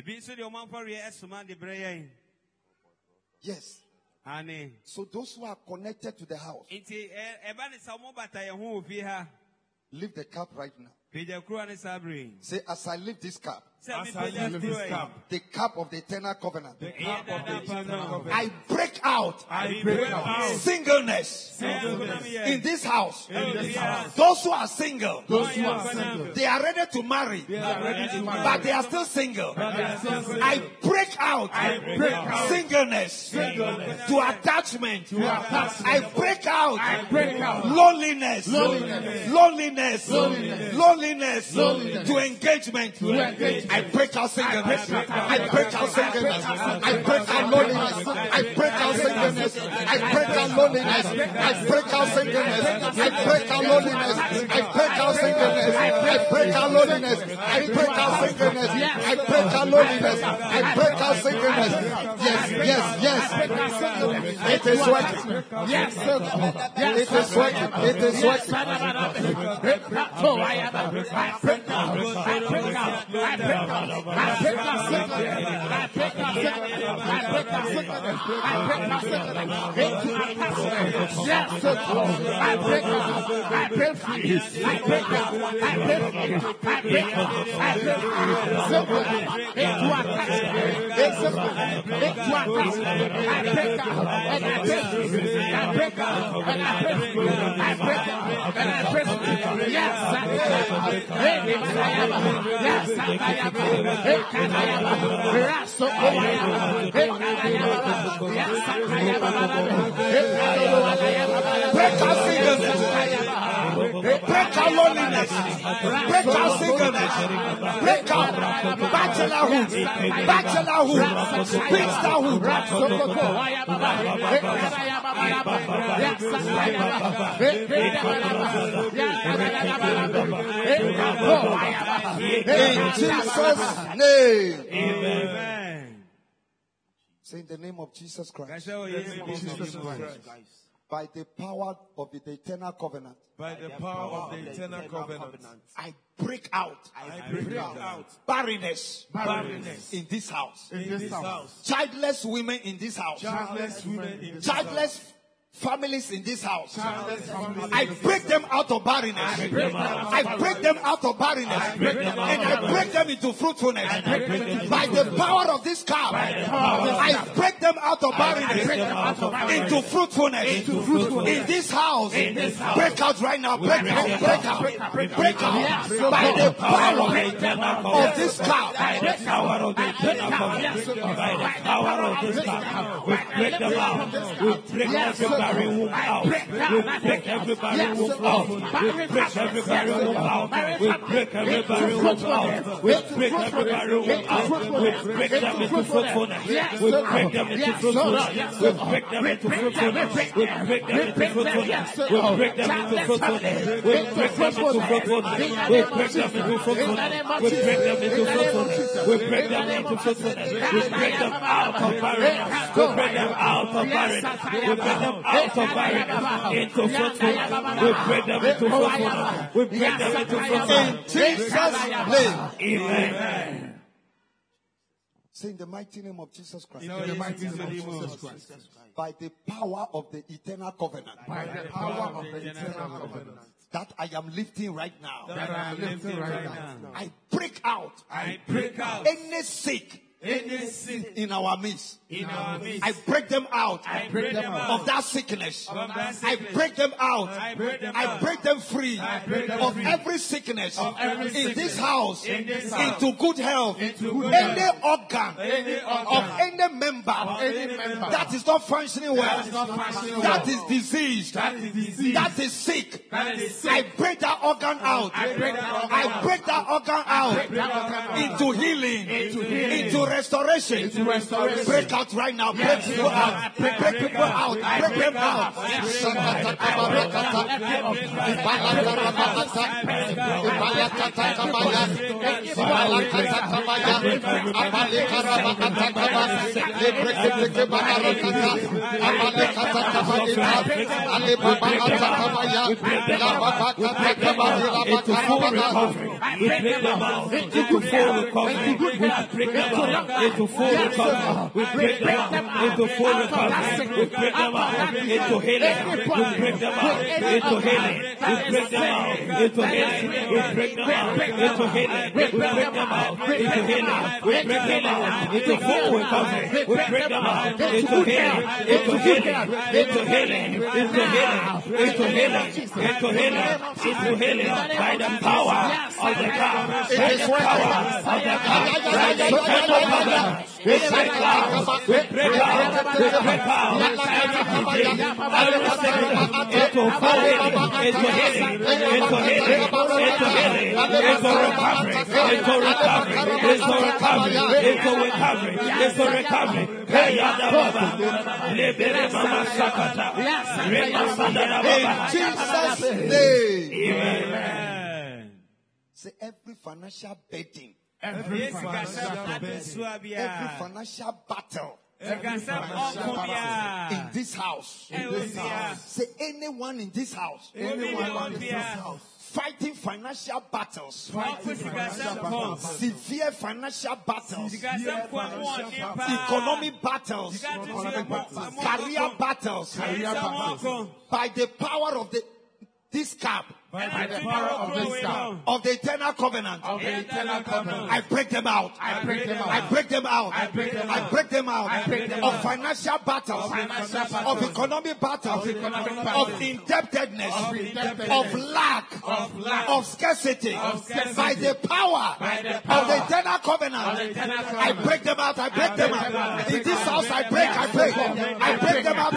Yes. So those who are connected to the house, lift the cup right now. Say, as I lift this cup, the cup of the eternal covenant, I break out singleness in this house. Those who are single, they are ready to marry, but they are still single. I break out singleness to attachment. I break out loneliness to engagement. I break out singleness. I break out singleness. I break out loneliness. I break out singleness. I break out loneliness. I break out singleness. I break out loneliness. I break out singleness. I break out loneliness. I break out singleness. I break out loneliness. I break out singleness. Yes. It is working. Yes, it is working. It is working. Break out singleness. Break out loneliness. Break out singleness. Break out bachelorhood. Spinsterhood. In Jesus' name. Amen. Say in the name of Jesus Christ. By the power of the eternal covenant. By the power of the eternal covenant. I break out. Barrenness in this house. Childless women in this house. Childless families in this house. I break them out of barrenness. I break them out of barrenness. And I break them into fruitfulness. By the power of this cup, I break them out of barrenness into fruitfulness. In this house, break out right now. Break out. By the power of this cup, we break them out. We break every womb out. We break every barren womb out. We break every barren womb out. We break every barren womb out. We break every barren womb out. We break them into fruitfulness. We break them into fruitfulness. We break them into fruitfulness. We break them into fruitfulness. We break them into fruitfulness. We break them into fruitfulness. We break them into fruitfulness. We break them into fruitfulness. We break them into fruitfulness. We break them out of barrenness. We break them out of barrenness. We break them out of barrenness into fruitfulness. We break them into fruitfulness. We break them into fruitfulness. In Jesus' name. Amen. Say in the mighty name of Jesus Christ. In the mighty name of Jesus Christ. By the power of the eternal covenant. By the power of the eternal covenant. That I am lifting right now. I break out. Any sick in our midst. I break them out of that sickness. I break them out. I break them free of every sickness in this house into good health. Any organ of any member that is not functioning well, that is diseased, that is sick, I break that organ out. I break that organ out into healing, into restoration. Break out right now. Break people out. Break people out. Break them out. By the power of the God, by the power of the God, we break out Amen. Say every financial betting, every financial battle in this house. Say anyone in this house. Fighting financial battles, severe financial battles, economic battles, career battles, by the power of this cap. By the power of the eternal covenant, I break them out. I break them out of financial battles, of economic battles, of indebtedness, of lack, of scarcity. By the power of the eternal covenant, I break them out. In this house, I break them out.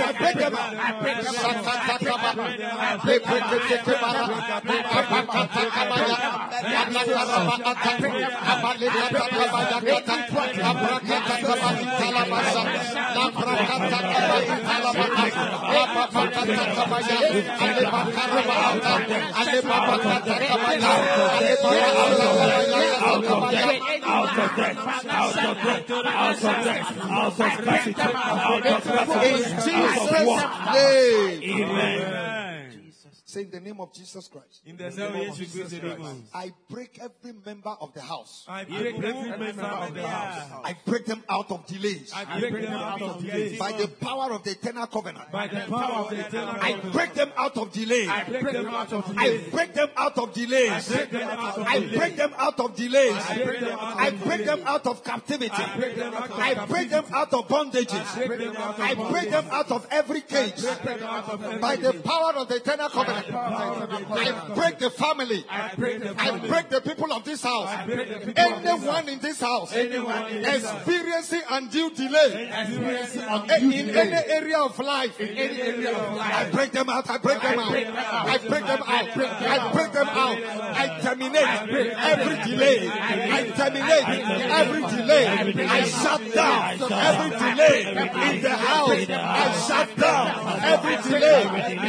Say in the name of Jesus Christ. In the name of Jesus Christ. I break every member of the house. I break every member of the house. I break them out of delays. I break them out of delays. By the power of the eternal covenant. By the power of the eternal covenant. I break them out of delays. I break them out of delays. I break them out of delays. I break them out of delays. I break them out of captivity. I break them out of bondages. I break them out of every cage. By the power of the eternal covenant. I break the family. I break the people of this house. Anyone in this house experiencing undue delay in any area of life, I break them out. I break them out. I break them out. I break them out. I terminate every delay. I terminate every delay. I shut down every delay in the house. I shut down every delay.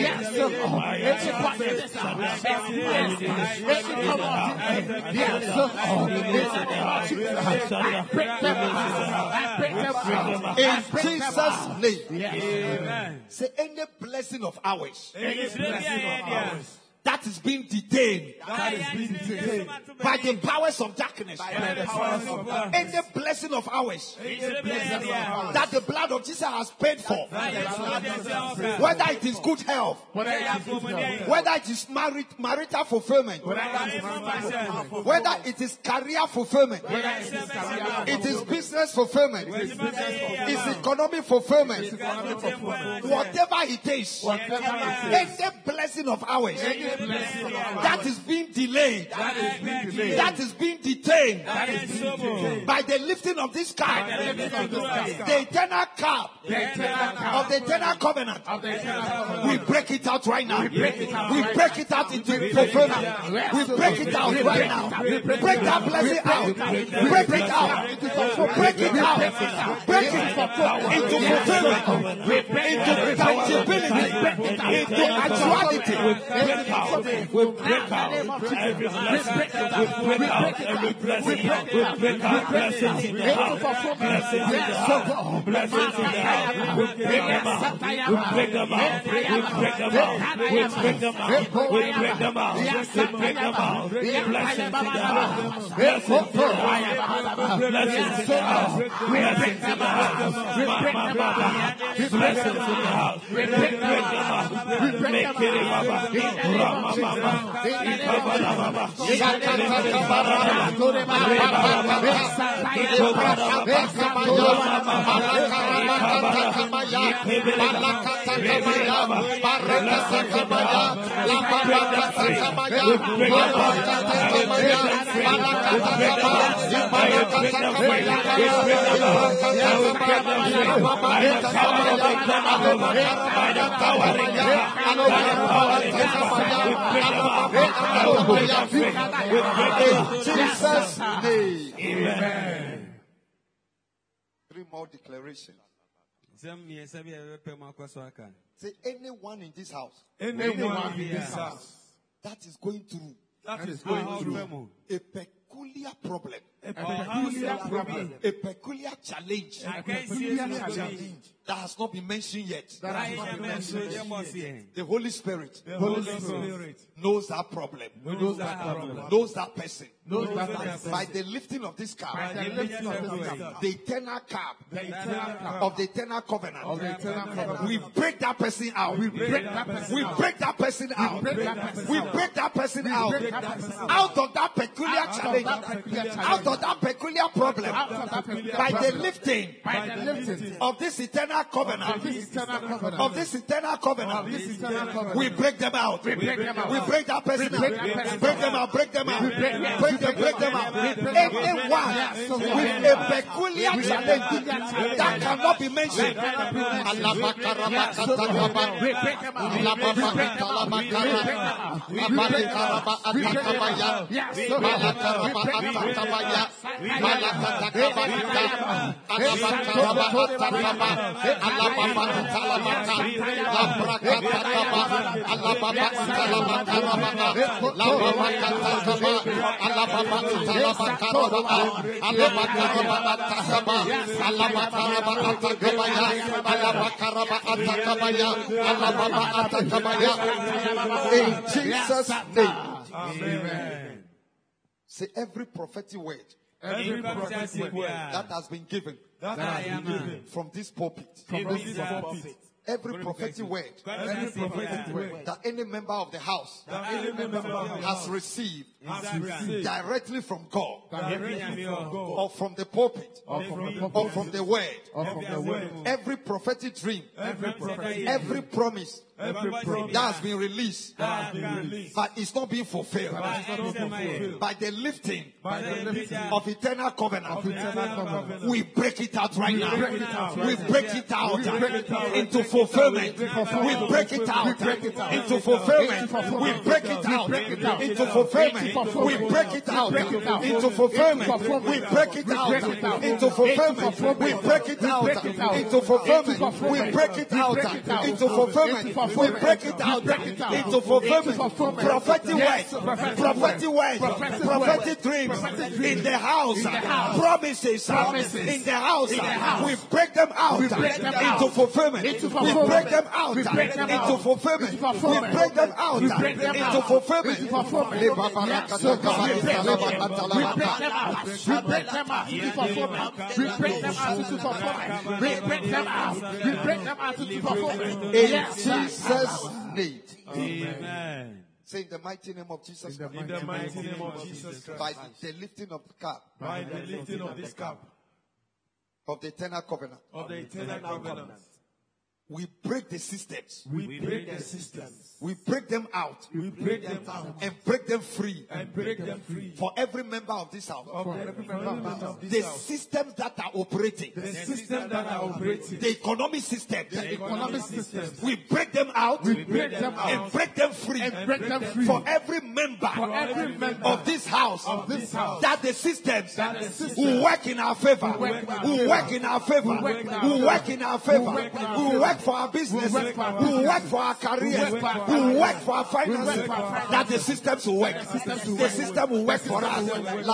In Jesus' name. Amen. Say any blessing of ours that is being detained by the powers of darkness. Any blessing of ours that the blood of Jesus has paid for, whether it is good health, whether it is marital fulfillment, whether it is career fulfillment, it is business fulfillment, it's economic fulfillment, whatever it is, any blessing of ours that is being delayed, that is being detained by the lifting of this cap, the eternal cap of the eternal covenant. We break it out right now. We break it out into fulfillment. We break it out right now. Break that blessing out. Break it out. Break it out. Break it into fulfillment, into tangibility, into to actuality. We break out every blessing. We break out every blessing. We break out blessings in the house. Blessings in the house. Blessings in the house. We break them out. We break them out. We break them out. We break them out. We break them out. We break them out. Blessings in the house. Blessings in the house. Blessings in the house. Blessings in the house. Blessings in the house. We break them out. We break them Jesus' name. Amen. 3 more declarations. Say anyone in this house. Anyone in this house that is going through. A peculiar problem. A peculiar challenge. That has not been mentioned yet. The Holy Spirit knows that problem. Knows that person. By the lifting of this cap, the eternal cap of the eternal covenant, we break that person out. We break that person out. We break that person out. Out of that peculiar challenge. Out of that peculiar problem. By the lifting of this eternal covenant. Of this eternal covenant. We break them out. We break that person out. Break them out. Break them out. Break them out. Anyone with a peculiar challenge that cannot be mentioned. In Jesus' name. Amen. Say every prophetic word. Every prophetic word that has been given from this pulpit. Every prophetic word that any member of the house has received directly from God, or from the pulpit, or from the word. Every prophetic dream, every promise that has been released, but it's not being fulfilled by the lifting of eternal covenant. We break it out right now. We break it out into fulfillment. We break it out into fulfillment. We break it out into fulfillment. We break it out into fulfillment. We break it out into fulfillment. We break it out into fulfillment. We break it out into fulfillment. We break it out into fulfillment. Prophetic words, prophetic dreams in the house, promises in the house. We break them out into fulfillment. We break them out into fulfillment. We break them out into fulfillment. We break them out into fulfillment. We break them out into fulfillment. We break them out. We break them out into fulfillment. In Jesus' name. Amen. Say in the mighty name of Jesus Christ. In the mighty name of Jesus Christ. By the lifting of the cap. By the lifting of this cap. Of the eternal covenant. Of the eternal covenant. We break the systems. We break the systems. We break them out. We break them out. And break them free. And break them free. For every member of this house. The systems that are operating. The systems that are operating. The economic systems. The economic systems. We break them out. We break them out. And break them free. And break them free. For every member. For every member of this house. Of this house. That the systems. Who work in our favor. Who work in our favor. Who work in our favor. Who work work for our business, who will work for our career, who will work for our finances, that the systems will work. The system will work for us.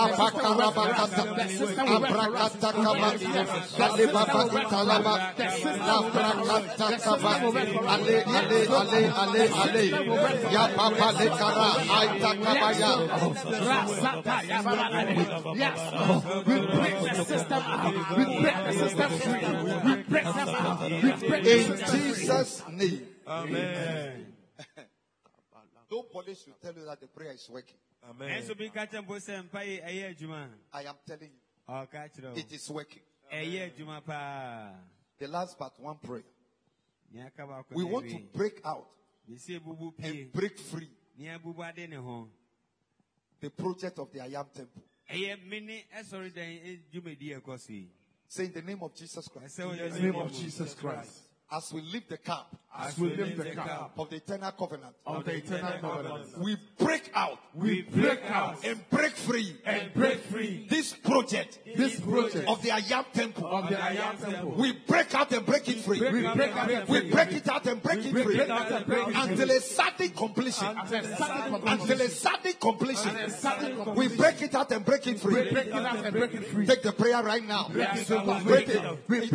In Jesus' name. Amen. Nobody should tell you that the prayer is working. Amen. I am telling you, it is working. The last but one prayer. We want to break out and break free the project of the I Am Temple. Say in the name of Jesus Christ. In the name of Jesus Christ. As we lift the cup, of the eternal covenant, we break out, and break free, this project, of the I Am Temple, we break out and break it free, we break it out and break it free, until a sudden completion, we break it out and break it free. Take the prayer right now. Break it.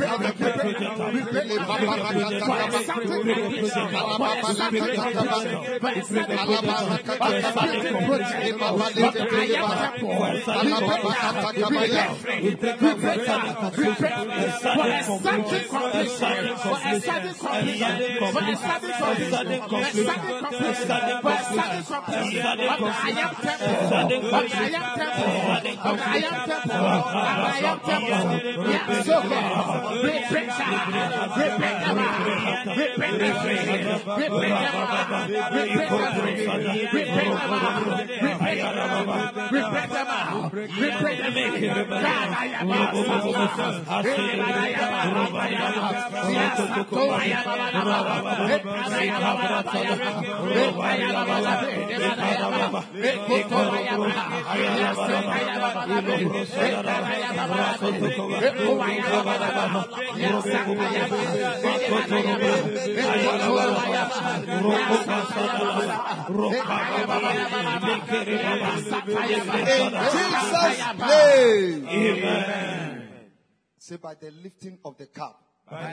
Amen. Say by the lifting of the cup.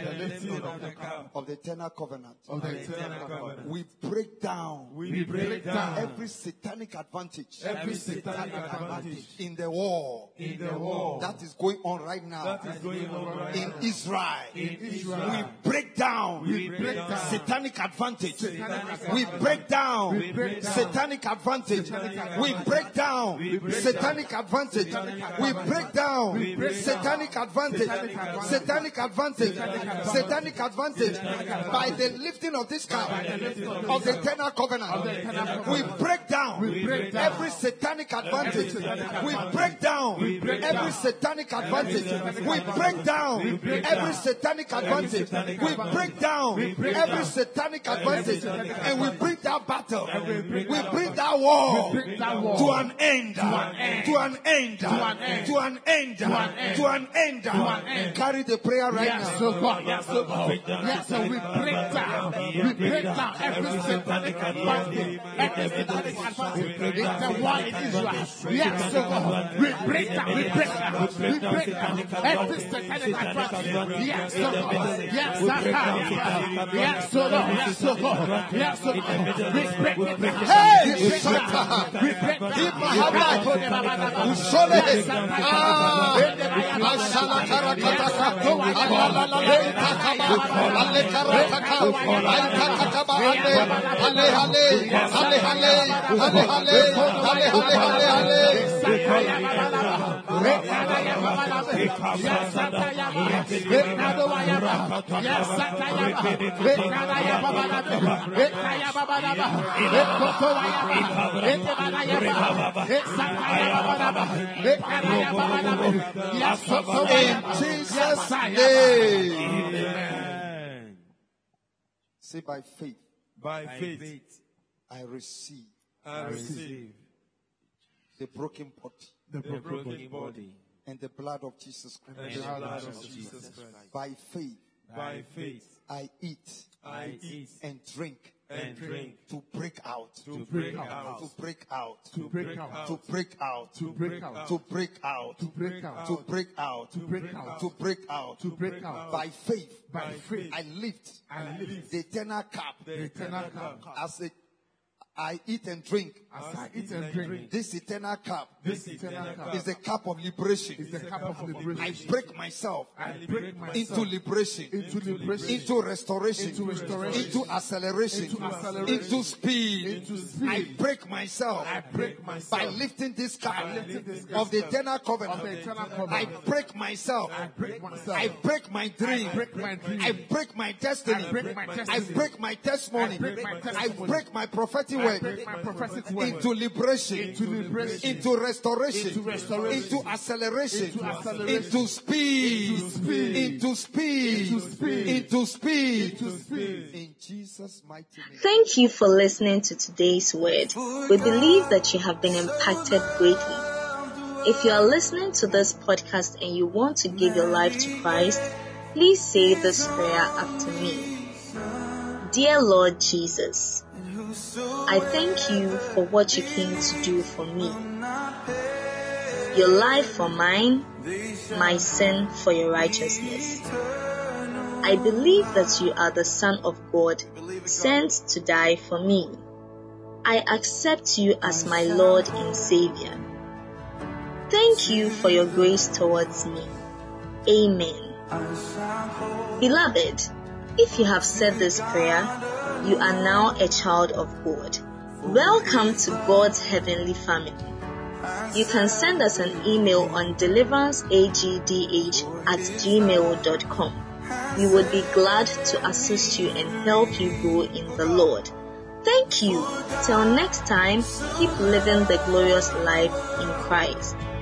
Of the eternal covenant. We break down every satanic advantage in the war that is going on right now in Israel. We break down satanic advantage. We break down satanic advantage. We break down satanic advantage. We break down satanic advantage. Satanic advantage. Satanic advantage by the lifting of this cup of the eternal covenant. We break down every satanic advantage. We break down every satanic advantage. We break down every satanic advantage. We break down every satanic advantage, and we bring that battle. We bring that war to an end. To an end. To an end. To an end. Carry the prayer right now. Yes, so we break down every satanic advantage, every satanic advantage in the war in Israel. Yes, so we break down every satanic advantage. Yes, so yes, so yes, so we break it. Hey, we break Jesus' name. Amen. Say by faith. By faith. I receive. The broken body. The broken body. And the blood of Jesus Christ. By faith. By faith. I eat. I eat. And drink. And drink. To break out. To break out. To break out. To break out. To break out. To break out. To break out. To break out. To break out. To break out. To break out. To break out. By faith. By faith. I lift. I lift. The eternal cup. The eternal cup. As I eat and drink. As I eat and drink. This eternal cup. This eternal cup. Is the cup of liberation. Is the cup of liberation. I break myself. I break myself. Into liberation. Into liberation. Into restoration. Into restoration. Into acceleration. Into acceleration. Into speed. Into speed. I break myself. I break myself. By lifting this cup of the eternal covenant. Of the eternal covenant. I break myself. I break myself. I break my dream. I break my dream. I break my destiny. I break my destiny. I break my testimony. I break my testimony. I break my prophetic I word. break my prophetic word. Into liberation. Into liberation. Into restoration. Into restoration. Into acceleration. Into acceleration. Into speed. Into speed. Into speed. Into speed. Into speed. Into speed. In Jesus' mighty name. Thank you for listening to today's word. We believe that you have been impacted greatly. If you are listening to this podcast and you want to give your life to Christ, please say this prayer after me. Dear Lord Jesus, I thank you for what you came to do for me. Your life for mine, my sin for your righteousness. I believe that you are the Son of God, sent to die for me. I accept you as my Lord and Savior. Thank you for your grace towards me. Amen. Beloved, if you have said this prayer, you are now a child of God. Welcome to God's heavenly family. You can send us an email on deliveranceagdh@gmail.com. We would be glad to assist you and help you grow in the Lord. Thank you. Till next time, keep living the glorious life in Christ.